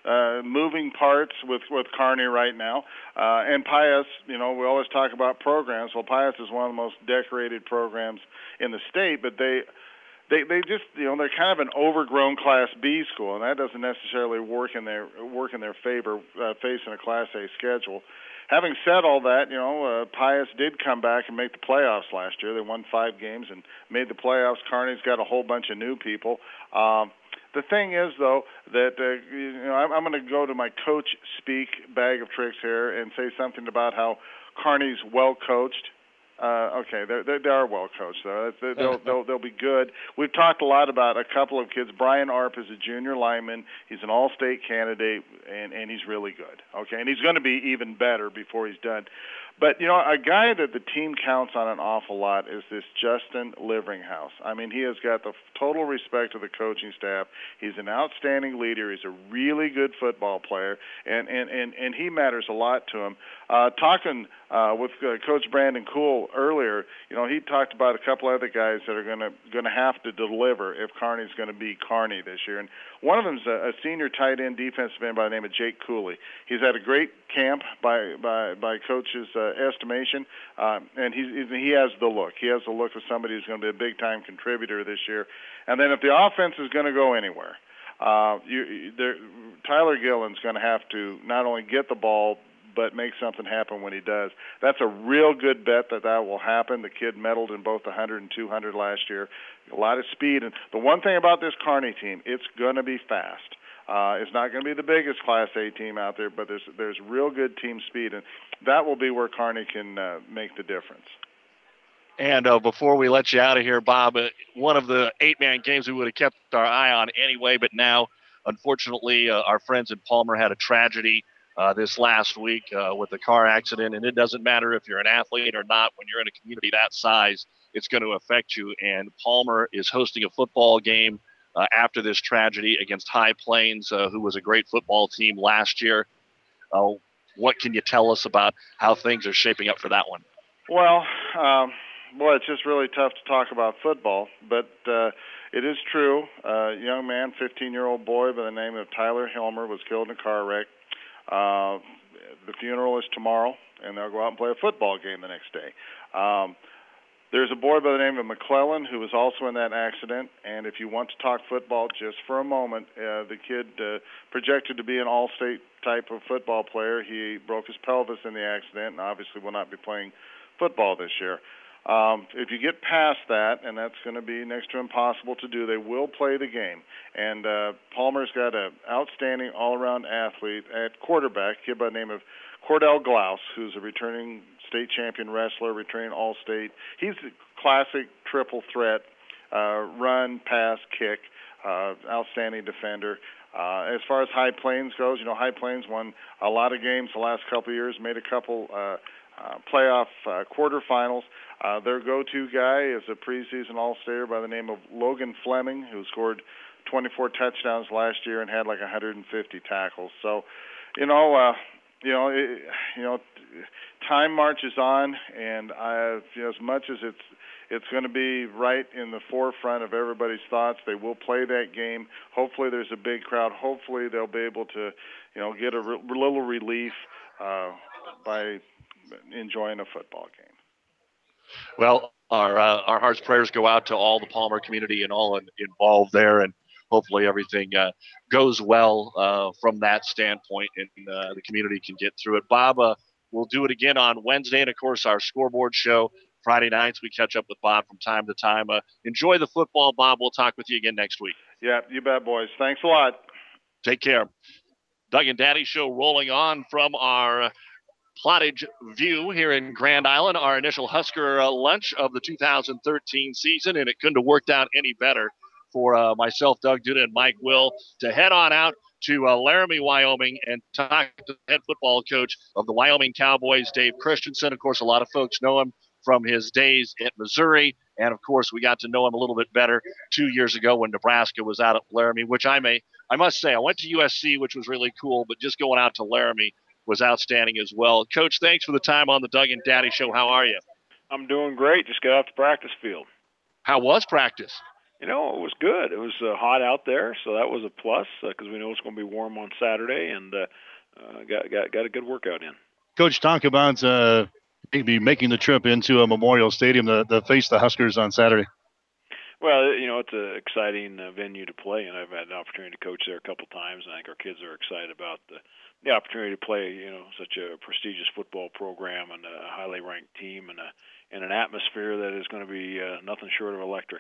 Speaker 2: moving parts with Kearney right now. And Pius, we always talk about programs. Well, Pius is one of the most decorated programs in the state, but they just, they're kind of an overgrown Class B school, and that doesn't necessarily work in their favor facing a Class A schedule. Having said all that, Pius did come back and make the playoffs last year. They won 5 games and made the playoffs. Kearney's got a whole bunch of new people. The thing is, though, that I'm going to go to my coach speak bag of tricks here and say something about how Kearney's well coached. Okay, they are well coached, though. They'll be good. We've talked a lot about a couple of kids. Brian Arp is a junior lineman. He's an all-state candidate, and he's really good. Okay, and he's going to be even better before he's done. But, a guy that the team counts on an awful lot is this Justin Liveringhouse. I mean, he has got the total respect of the coaching staff. He's an outstanding leader. He's a really good football player, and he matters a lot to him. Talking with Coach Brandon Kuhl earlier, he talked about a couple other guys that are going to have to deliver if Kearney's going to be Kearney this year. And one of them is a senior tight end defensive end by the name of Jake Cooley. He's had a great camp by Coach's estimation, and he has the look. He has the look of somebody who's going to be a big-time contributor this year. And then if the offense is going to go anywhere, Tyler Gillen's going to have to not only get the ball, but make something happen when he does. That's a real good bet that will happen. The kid medaled in both the 100 and 200 last year. A lot of speed. And the one thing about this Kearney team, it's going to be fast. It's not going to be the biggest Class A team out there, but there's real good team speed, and that will be where Kearney can make the difference.
Speaker 10: And before we let you out of here, Bob, one of the 8-man games we would have kept our eye on anyway, but now, unfortunately, our friends in Palmer had a tragedy this last week with a car accident, and it doesn't matter if you're an athlete or not. When you're in a community that size, it's going to affect you, and Palmer is hosting a football game after this tragedy against High Plains, who was a great football team last year. What can you tell us about how things are shaping up for that one?
Speaker 2: Well, it's just really tough to talk about football, but it is true. A young man, 15-year-old boy by the name of Tyler Hilmer, was killed in a car wreck. The funeral is tomorrow, and they'll go out and play a football game the next day. There's a boy by the name of McClellan who was also in that accident, and if you want to talk football just for a moment, the kid projected to be an all-state type of football player. He broke his pelvis in the accident and obviously will not be playing football this year. If you get past that, and that's going to be next to impossible to do, they will play the game. And Palmer's got an outstanding all-around athlete at quarterback, a kid by the name of Cordell Glaus, who's a returning state champion wrestler, returning all-state. He's a classic triple threat, run, pass, kick, outstanding defender. As far as High Plains goes, High Plains won a lot of games the last couple of years, made a couple playoff quarterfinals. Their go-to guy is a preseason all-stater by the name of Logan Fleming, who scored 24 touchdowns last year and had like 150 tackles. So, time marches on, and as much as it's going to be right in the forefront of everybody's thoughts, they will play that game. Hopefully, there's a big crowd. Hopefully, they'll be able to, get a little relief by enjoying a football game.
Speaker 10: Well, our hearts, prayers go out to all the Palmer community and all involved there, and hopefully everything goes well from that standpoint, and the community can get through it. Bob, we'll do it again on Wednesday, and of course our scoreboard show Friday nights. We catch up with Bob from time to time. Enjoy the football, Bob. We'll talk with you again next week.
Speaker 2: Yeah, you bet, boys. Thanks a lot.
Speaker 10: Take care. Doug and Daddy Show rolling on from our Plottage View here in Grand Island, our initial Husker lunch of the 2013 season, and it couldn't have worked out any better for myself, Doug Duda, and Mike Will to head on out to Laramie, Wyoming, and talk to the head football coach of the Wyoming Cowboys, Dave Christensen. Of course, a lot of folks know him from his days at Missouri, and of course, we got to know him a little bit better 2 years ago when Nebraska was out at Laramie, which I must say, I went to USC, which was really cool, but just going out to Laramie was outstanding as well. Coach, thanks for the time on the Doug and Daddy Show. How are you?
Speaker 3: I'm doing great. Just got off the practice field.
Speaker 10: How was practice?
Speaker 3: It was good. It was hot out there, so that was a plus because we know it's going to be warm on Saturday, and got a good workout in.
Speaker 11: Coach, talk about maybe making the trip into a Memorial Stadium to face the Huskers on Saturday.
Speaker 3: Well, it's an exciting venue to play, and I've had an opportunity to coach there a couple times. And I think our kids are excited about the opportunity to play, such a prestigious football program and a highly ranked team and an atmosphere that is going to be nothing short of electric.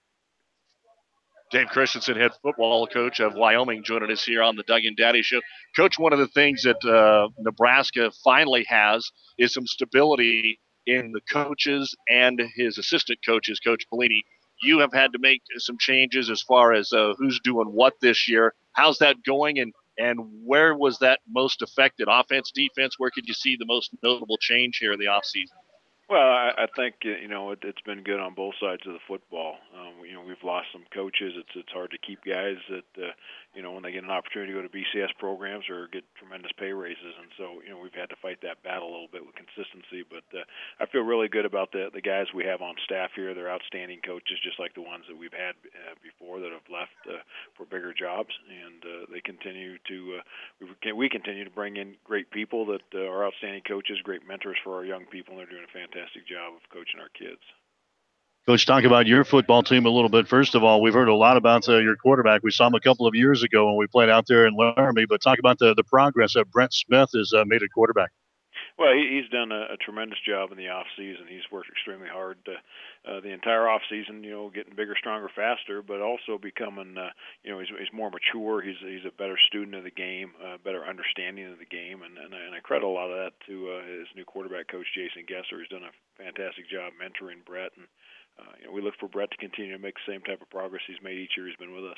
Speaker 10: Dave Christensen, head football coach of Wyoming, joining us here on the Doug and Daddy Show. Coach, one of the things that Nebraska finally has is some stability in the coaches and his assistant coaches, Coach Pelini. You have had to make some changes as far as who's doing what this year. How's that going, and where was that most affected? Offense, defense, where could you see the most notable change here in the offseason?
Speaker 3: Well, I think it's been good on both sides of the football. We've lost some coaches. It's hard to keep guys that when they get an opportunity to go to BCS programs or get tremendous pay raises, and so we've had to fight that battle a little bit with consistency. But I feel really good about the guys we have on staff here. They're outstanding coaches, just like the ones that we've had before that have left for bigger jobs, and they continue to we continue to bring in great people that are outstanding coaches, great mentors for our young people, and they're doing a fantastic job of coaching our kids.
Speaker 11: Coach, talk about your football team a little bit. First of all, we've heard a lot about your quarterback. We saw him a couple of years ago when we played out there in Laramie, but talk about the progress that Brent Smith has made at quarterback.
Speaker 3: Well, he's done a tremendous job in the off season. He's worked extremely hard the entire off season. Getting bigger, stronger, faster, but also becoming he's more mature. He's a better student of the game, better understanding of the game, and I credit a lot of that to his new quarterback coach, Jason Gesser. He's done a fantastic job mentoring Brett, and we look for Brett to continue to make the same type of progress he's made each year he's been with us.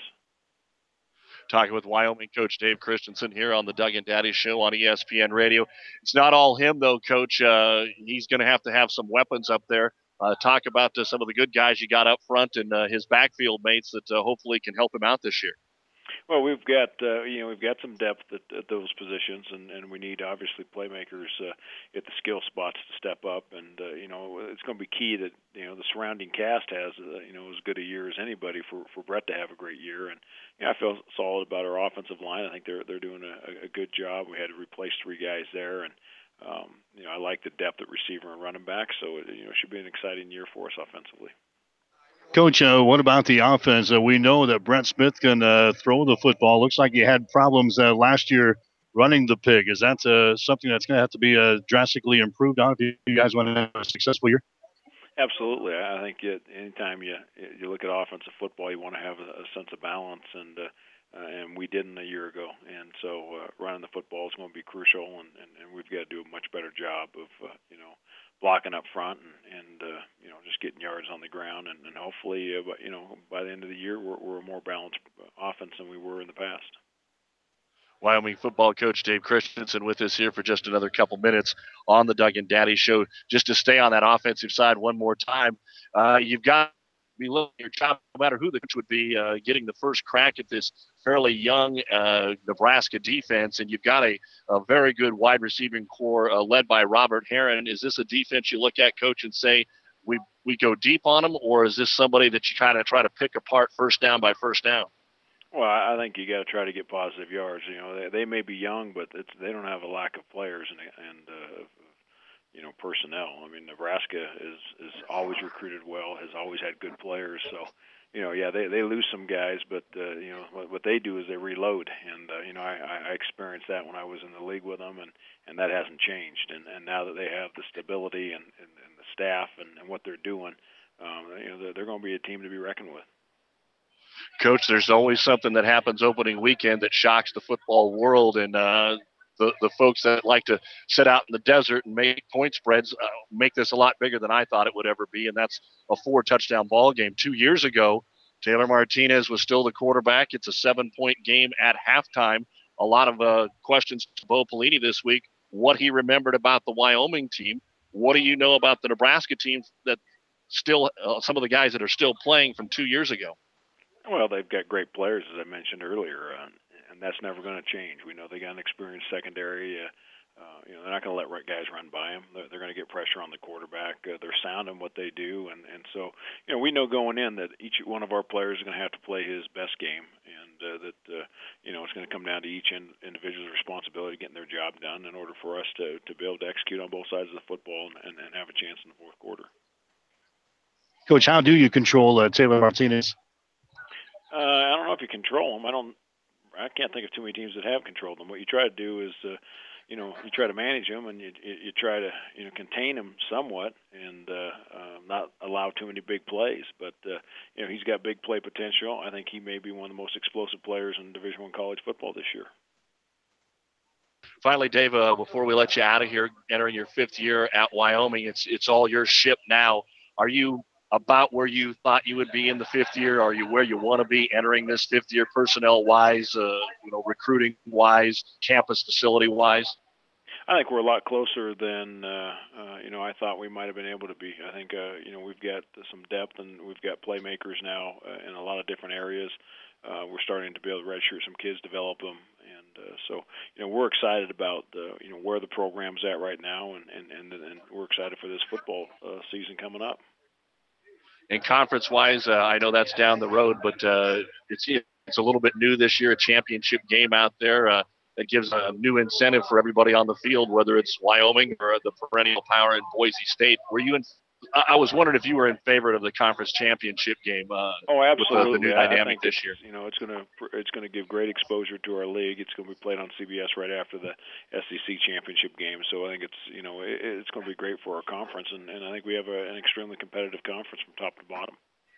Speaker 10: Talking with Wyoming coach Dave Christensen here on the Doug and Daddy Show on ESPN Radio. It's not all him, though, Coach. He's going to have some weapons up there. Talk about some of the good guys you got up front and his backfield mates that hopefully can help him out this year.
Speaker 3: Well, we've got some depth at those positions, and we need obviously playmakers at the skill spots to step up. And it's going to be key that the surrounding cast has as good a year as anybody for Brett to have a great year. And I feel solid about our offensive line. I think they're doing a good job. We had to replace 3 guys there, and I like the depth at receiver and running back, so it should be an exciting year for us offensively.
Speaker 11: Coach, what about the offense? We know that Brent Smith can throw the football. Looks like you had problems last year running the pig. Is that something that's going to have to be drastically improved on if you guys want to have a successful year?
Speaker 3: Absolutely. I think anytime you look at offensive football, you want to have a sense of balance, and we didn't a year ago. And so running the football is going to be crucial, and we've got to do a much better job of blocking up front and just getting yards on the ground, and hopefully by the end of the year we're a more balanced offense than we were in the past.
Speaker 10: Wyoming football coach Dave Christensen with us here for just another couple minutes on the Doug and Daddy Show. Just to stay on that offensive side one more time, you've got to be looking at your job, no matter who the coach would be, getting the first crack at this fairly young Nebraska defense, and you've got a very good wide receiving core led by Robert Heron. Is this a defense you look at, Coach, and say we go deep on them, or is this somebody that you kind of try to pick apart first down by first down?
Speaker 3: Well, I think you got to try to get positive yards. They may be young, but they don't have a lack of players and personnel. I mean, Nebraska is always recruited well, has always had good players. So, they lose some guys, but what they do is they reload. And I experienced that when I was in the league with them, and that hasn't changed. And now that they have the stability and the staff and what they're doing, they're going to be a team to be reckoned with.
Speaker 10: Coach, there's always something that happens opening weekend that shocks the football world, and the folks that like to sit out in the desert and make point spreads make this a lot bigger than I thought it would ever be, and that's a 4-touchdown ball game. 2 years ago, Taylor Martinez was still the quarterback. It's a 7-point game at halftime. A lot of questions to Bo Pelini this week, what he remembered about the Wyoming team. What do you know about the Nebraska team that still some of the guys that are still playing from 2 years ago?
Speaker 3: Well, they've got great players, as I mentioned earlier, and that's never going to change. We know they got an experienced secondary. They're not going to let guys run by them. They're going to get pressure on the quarterback. They're sound in what they do, and so we know going in that each one of our players is going to have to play his best game, and that it's going to come down to each individual's responsibility getting their job done in order for us to be able to execute on both sides of the football and have a chance in the fourth quarter.
Speaker 11: Coach, how do you control Taylor Martinez?
Speaker 3: I don't know if you control them. I can't think of too many teams that have controlled them. What you try to do is, you try to manage them, and you try to contain them somewhat, and not allow too many big plays. But he's got big play potential. I think he may be one of the most explosive players in Division I college football this year.
Speaker 10: Finally, Dave, before we let you out of here, entering your 5th year at Wyoming, it's all your ship now. Are you about where you thought you would be in the 5th year? Are you where you want to be entering this 5th year, personnel-wise, recruiting-wise, campus facility-wise?
Speaker 3: I think we're a lot closer than I thought we might have been able to be. I think we've got some depth, and we've got playmakers now in a lot of different areas. We're starting to be able to redshirt some kids, develop them, and so we're excited about where the program's at right now, and we're excited for this football season coming up.
Speaker 10: And conference-wise, I know that's down the road, but it's a little bit new this year, a championship game out there. That gives a new incentive for everybody on the field, whether it's Wyoming or the perennial power in Boise State. I was wondering if you were in favor of the conference championship game.
Speaker 3: Oh, absolutely.
Speaker 10: With the new dynamic this year.
Speaker 3: It's going to give great exposure to our league. It's going to be played on CBS right after the SEC championship game. So I think it's going to be great for our conference, and I think we have an extremely competitive conference from top to bottom.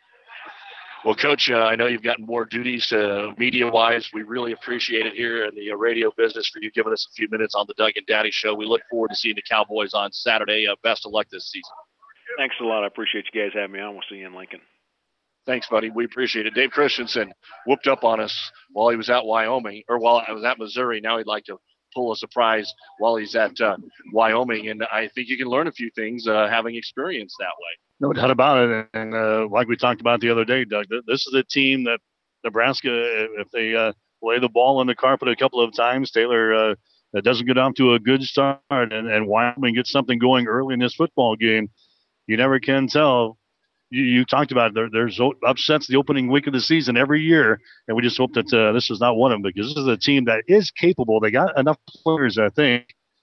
Speaker 10: Well, Coach, I know you've gotten more duties media-wise. We really appreciate it here in the radio business for you giving us a few minutes on the Doug and Daddy Show. We look forward to seeing the Cowboys on Saturday. Best of luck this season.
Speaker 3: Thanks a lot. I appreciate you guys having me on. We'll see you in Lincoln.
Speaker 10: Thanks, buddy. We appreciate it. Dave Christensen whooped up on us while he was at Wyoming, or while I was at Missouri. Now he'd like to pull a surprise while he's at Wyoming, and I think you can learn a few things having experience that way.
Speaker 11: No doubt about it. And like we talked about the other day, Doug, this is a team that Nebraska, if they lay the ball on the carpet a couple of times, Taylor doesn't get off to a good start, and Wyoming gets something going early in this football game, you never can tell. You talked about it. There's upsets the opening week of the season every year, and we just hope that this is not one of them, because this is a team that is capable. They got enough players, I think,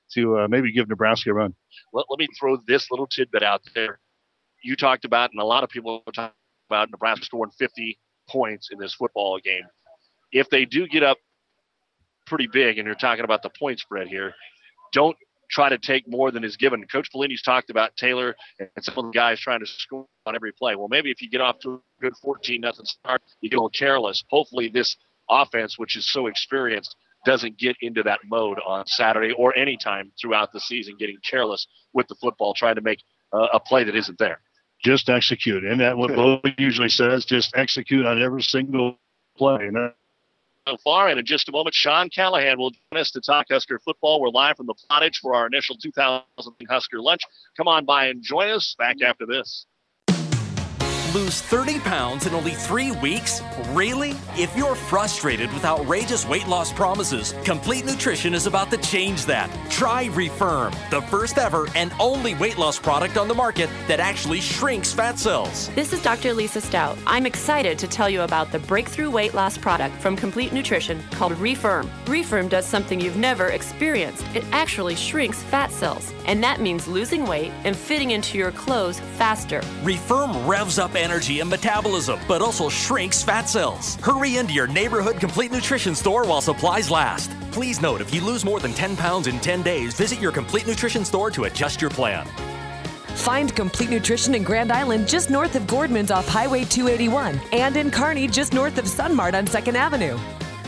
Speaker 11: to maybe give Nebraska a run.
Speaker 10: Let me throw this little tidbit out there. You talked about, and a lot of people are talking about, Nebraska scoring 50 points in this football game. If they do get up pretty big, and you're talking about the point spread here, don't try to take more than is given. Coach Pelini's talked about Taylor and some of the guys trying to score on every play. Well, maybe if you get off to a good 14-0 start, you get a little careless. Hopefully this offense, which is so experienced, doesn't get into that mode on Saturday or any time throughout the season, getting careless with the football, trying to make a play that isn't there.
Speaker 11: Just execute. And that what Bo usually says, just execute on every single play.
Speaker 10: So far, and in just a moment, Sean Callahan will join us to talk Husker football. We're live from the Pottage for our initial 2000 Husker lunch. Come on by and join us. Back after this.
Speaker 4: Lose 30 pounds in only 3 weeks? Really? If you're frustrated with outrageous weight loss promises, Complete Nutrition is about to change that. Try Refirm, the first ever and only weight loss product on the market that actually shrinks fat cells.
Speaker 5: This is Dr. Lisa Stout. I'm excited to tell you about the breakthrough weight loss product from Complete Nutrition called Refirm. Refirm does something you've never experienced. It actually shrinks fat cells, and that means losing weight and fitting into your clothes faster.
Speaker 4: Refirm revs up energy and metabolism, but also shrinks fat cells. Hurry into your neighborhood Complete Nutrition store while supplies last. Please note, if you lose more than 10 pounds in 10 days, visit your Complete Nutrition store to adjust your plan.
Speaker 6: Find Complete Nutrition in Grand Island just north of Gordman's off Highway 281 and in Kearney just north of Sunmart on 2nd Avenue.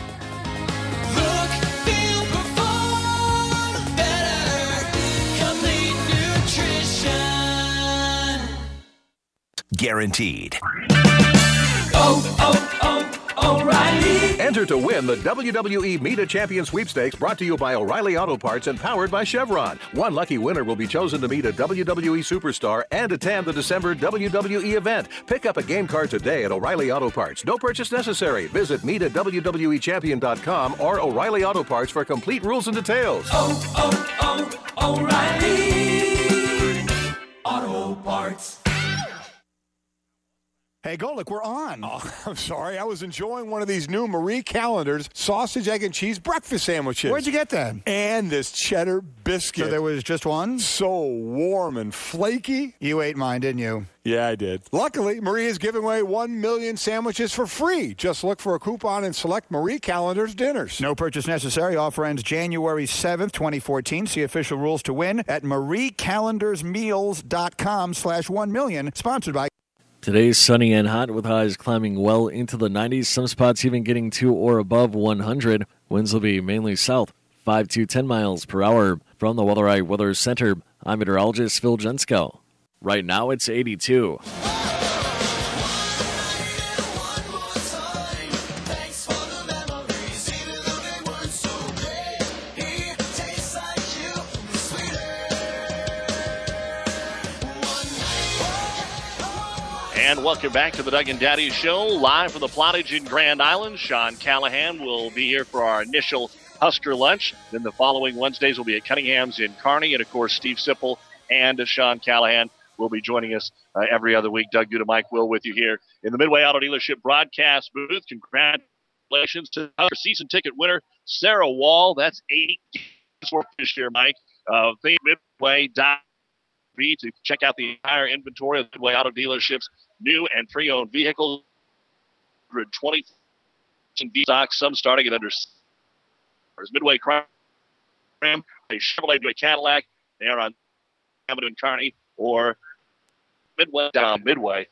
Speaker 7: Guaranteed.
Speaker 8: O'Reilly.
Speaker 7: Enter to win the WWE Meet a Champion Sweepstakes, brought to you by O'Reilly Auto Parts and powered by Chevron. One lucky winner will be chosen to meet a WWE superstar and attend the December WWE event. Pick up a game card today at O'Reilly Auto Parts. No purchase necessary. Visit meetawwechampion.com or O'Reilly Auto Parts for complete rules and details.
Speaker 8: O'Reilly Auto Parts.
Speaker 9: Hey, Golick, we're on. Oh, I'm sorry. I was enjoying one of these new Marie Callender's sausage, egg, and cheese breakfast sandwiches.
Speaker 27: Where'd you get that?
Speaker 9: And this cheddar biscuit.
Speaker 27: So there was just one?
Speaker 9: So warm and flaky.
Speaker 27: You ate mine, didn't you?
Speaker 9: Yeah, I did. Luckily, Marie is giving away 1 million sandwiches for free. Just look for a coupon and select Marie Callender's dinners.
Speaker 27: No purchase necessary. Offer ends January 7th, 2014. See official rules to win at mariecalendarsmeals.com/1 million. Sponsored by...
Speaker 21: Today's sunny and hot with highs climbing well into the 90s. Some spots even getting to or above 100. Winds will be mainly south, 5 to 10 miles per hour. From the Weather Weather Center, I'm meteorologist Phil Jensko. Right now it's 82.
Speaker 10: And welcome back to the Doug and Daddy Show, live from the Pottage in Grand Island. Sean Callahan will be here for our initial Husker lunch. Then the following Wednesdays will be at Cunningham's in Kearney. And, of course, Steve Sipple and Sean Callahan will be joining us every other week. Doug Duda, Mike Will with you here in the Midway Auto Dealership broadcast booth. Congratulations to our season ticket winner, Sarah Wall. That's 8 games for this year, Mike. Think Midway.com to check out the entire inventory of the Midway Auto Dealership's new and pre-owned vehicles. 120 stock, some starting at under. There's Midway Ram, a Chevrolet to a Cadillac. They are on Avenue in Kearney or Midway.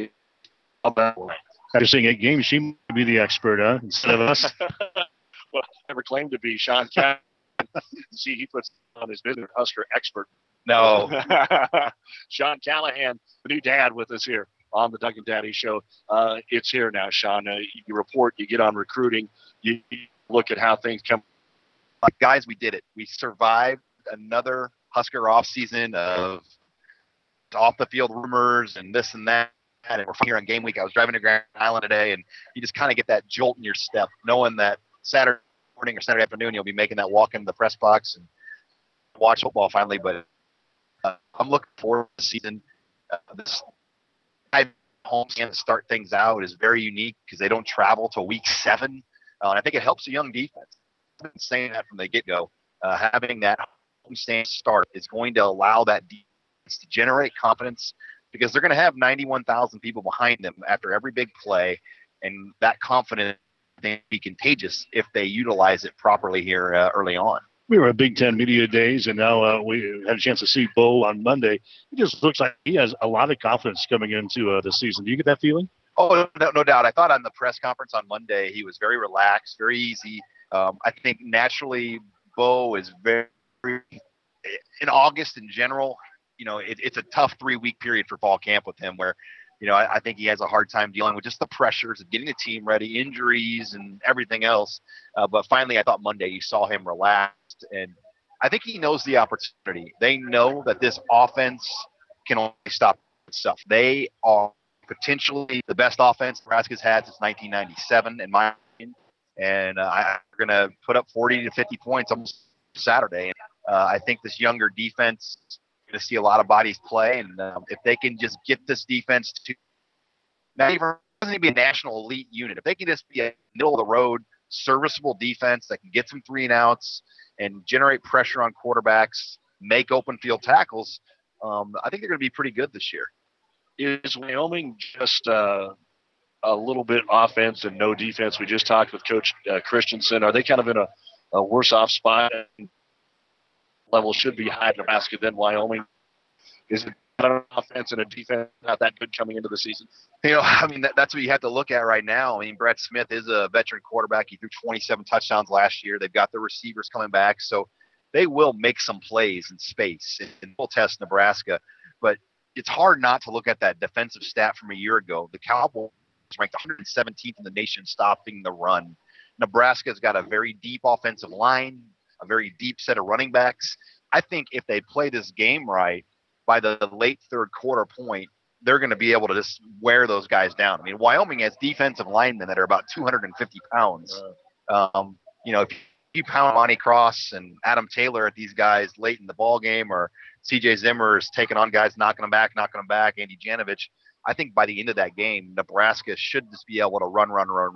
Speaker 11: After seeing 8 games, she might be the expert, huh? Instead of us.
Speaker 10: Well, I never claimed to be Sean Callahan. See, he puts on his business Husker expert.
Speaker 28: No.
Speaker 10: Sean Callahan, the new dad with us here on the Doug and Daddy Show. It's here now, Sean. You report, you get on recruiting, you look at how things come.
Speaker 28: Guys, we did it. We survived another Husker offseason of off-the-field rumors and this and that. And we're here on game week. I was driving to Grand Island today, and you just kind of get that jolt in your step, knowing that Saturday morning or Saturday afternoon you'll be making that walk into the press box and watch football finally. But I'm looking forward to the season. This home stand to start things out is very unique because they don't travel till week 7. And I think it helps a young defense. I've been saying that from the get-go. Having that homestand start is going to allow that defense to generate confidence, because they're going to have 91,000 people behind them after every big play, and that confidence can be contagious if they utilize it properly here early on.
Speaker 11: We were at Big Ten Media Days, and now we had a chance to see Bo on Monday. He just looks like he has a lot of confidence coming into the season. Do you get that feeling?
Speaker 28: Oh, no doubt. I thought on the press conference on Monday he was very relaxed, very easy. I think naturally Bo is very – in August in general, it's a tough 3-week period for fall camp with him where, I think he has a hard time dealing with just the pressures of getting the team ready, injuries and everything else. But finally, I thought Monday you saw him relaxed, and I think he knows the opportunity. They know that this offense can only stop itself. They are potentially the best offense Nebraska's had since 1997, in my opinion. And they're going to put up 40 to 50 points almost Saturday. I think this younger defense – going to see a lot of bodies play, and if they can just get this defense to not even doesn't even be a national elite unit, if they can just be a middle of the road serviceable defense that can get some 3-and-outs and generate pressure on quarterbacks, make open field tackles, I think they're going to be pretty good this year.
Speaker 10: Is Wyoming just a little bit offense and no defense? We just talked with Coach Christensen. Are they kind of in a worse off spot? Level should be high in Nebraska than Wyoming. Is it not an offense and a defense not that good coming into the season?
Speaker 28: That's what you have to look at right now. Brett Smith is a veteran quarterback. He threw 27 touchdowns last year. They've got the receivers coming back, so they will make some plays in space and will test Nebraska. But it's hard not to look at that defensive stat from a year ago. The Cowboys ranked 117th in the nation stopping the run. Nebraska's got a very deep offensive line, a very deep set of running backs. I think if they play this game right, by the late third quarter point, they're going to be able to just wear those guys down. Wyoming has defensive linemen that are about 250 pounds. If you pound Monty Cross and Adam Taylor at these guys late in the ball game, or CJ Zimmer is taking on guys, knocking them back, Andy Janovich, I think by the end of that game, Nebraska should just be able to run.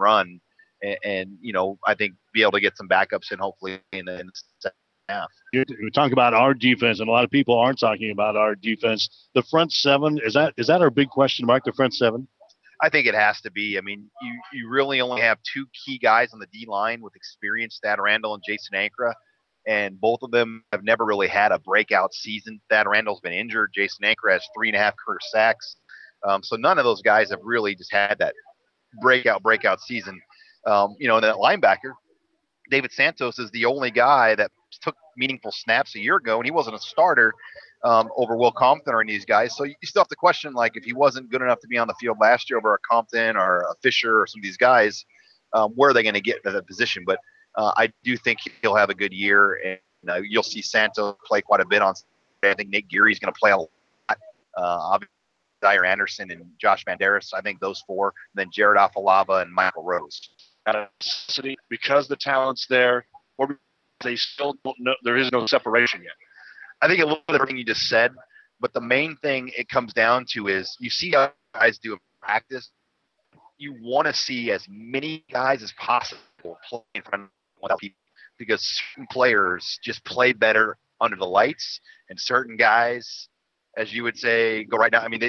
Speaker 28: And I think be able to get some backups in hopefully in the second half.
Speaker 11: We talk about our defense, and a lot of people aren't talking about our defense. The front seven, is that our big question mark, the front seven?
Speaker 28: I think it has to be. You really only have two key guys on the D-line with experience, Thad Randall and Jason Ankra, and both of them have never really had a breakout season. Thad Randall's been injured. Jason Ankra has 3.5 career sacks. So none of those guys have really just had that breakout season. And that linebacker, David Santos, is the only guy that took meaningful snaps a year ago, and he wasn't a starter over Will Compton or any of these guys. So you still have to question, if he wasn't good enough to be on the field last year over a Compton or a Fisher or some of these guys, where are they going to get to that position? But I do think he'll have a good year, and you'll see Santos play quite a bit on Saturday. I think Nate Geary's going to play a lot. Obviously, Dyer Anderson and Josh Banderas, I think those four, and then Jared Afalava and Michael Rose.
Speaker 10: Necessity because the talent's there, or they still don't know, there is no separation yet?
Speaker 28: I think a little bit of everything you just said, but the main thing it comes down to is you see how guys do in practice. You want to see as many guys as possible play in front of people, because certain players just play better under the lights, and certain guys, as you would say, go right down.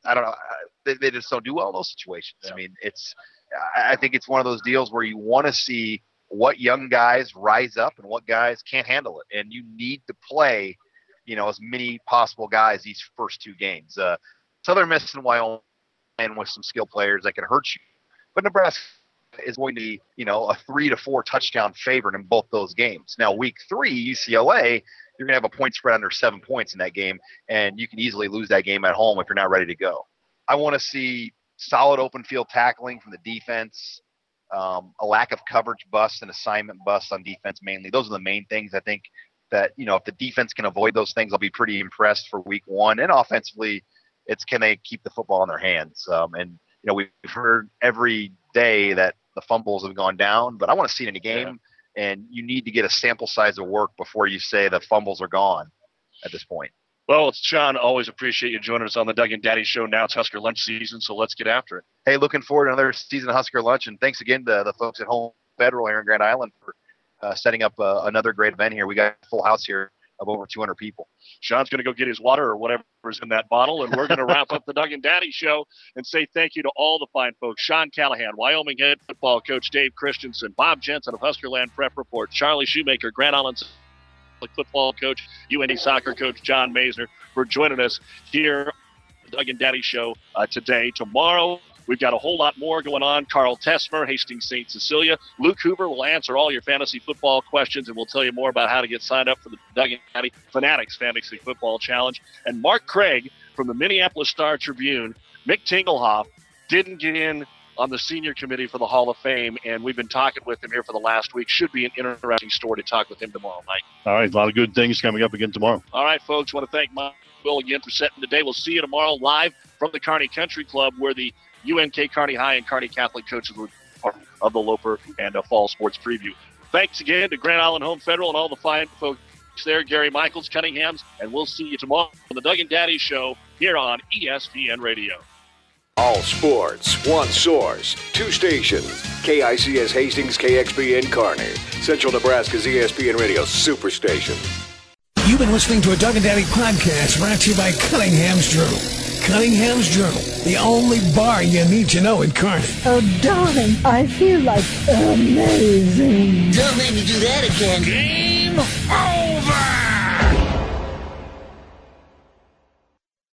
Speaker 28: They just don't do well in those situations. Yeah. I think it's one of those deals where you want to see what young guys rise up and what guys can't handle it. And you need to play, as many possible guys these first two games. Southern Miss and Wyoming with some skill players that can hurt you. But Nebraska is going to be, a 3 to 4 touchdown favorite in both those games. Now, week 3, UCLA, you're going to have a point spread under 7 points in that game, and you can easily lose that game at home if you're not ready to go. I want to see solid open field tackling from the defense, a lack of coverage busts and assignment busts on defense mainly. Those are the main things I think that, if the defense can avoid those things, I'll be pretty impressed for week 1. And offensively, it's can they keep the football in their hands? We've heard every day that the fumbles have gone down, but I want to see it in a game, and you need to get a sample size of work before you say the fumbles are gone at this point.
Speaker 10: Well, it's Sean. Always appreciate you joining us on the Doug and Daddy Show. Now it's Husker Lunch season, so let's get after it.
Speaker 28: Hey, looking forward to another season of Husker Lunch, and thanks again to the folks at Home Federal here in Grand Island for setting up another great event here. We got a full house here of over 200 people.
Speaker 10: Sean's going to go get his water or whatever's in that bottle, and we're going to wrap up the Doug and Daddy Show and say thank you to all the fine folks. Sean Callahan, Wyoming head football coach Dave Christensen, Bob Jensen of Huskerland Prep Report, Charlie Shoemaker, Grand Island football coach, UND soccer coach John Maisner, for joining us here on the Doug and Daddy Show today. Tomorrow, we've got a whole lot more going on. Carl Tessmer, Hastings St. Cecilia. Luke Hoover will answer all your fantasy football questions, and we'll tell you more about how to get signed up for the Doug and Daddy Fanatics Fantasy Football Challenge. And Mark Craig from the Minneapolis Star-Tribune, Mick Tingelhoff, didn't get in on the senior committee for the Hall of Fame, and we've been talking with him here for the last week. Should be an interesting story to talk with him tomorrow night.
Speaker 11: All right, a lot of good things coming up again tomorrow.
Speaker 10: All right, folks, want to thank Mike Will again for setting today. We'll see you tomorrow live from the Kearney Country Club, where the UNK Kearney High and Kearney Catholic coaches were part of the Loper and Fall Sports Preview. Thanks again to Grand Island Home Federal and all the fine folks there, Gary Michaels, Cunningham's, and we'll see you tomorrow on the Doug and Daddy Show here on ESPN Radio.
Speaker 1: All sports, one source, two stations. KICS Hastings, KXPN Kearney. Central Nebraska's ESPN Radio Superstation.
Speaker 12: You've been listening to a Doug and Daddy podcast brought to you by Cunningham's Journal. Cunningham's Journal, the only bar you need to know in Kearney.
Speaker 14: Oh, darling, I feel like amazing.
Speaker 13: Don't make me do that again.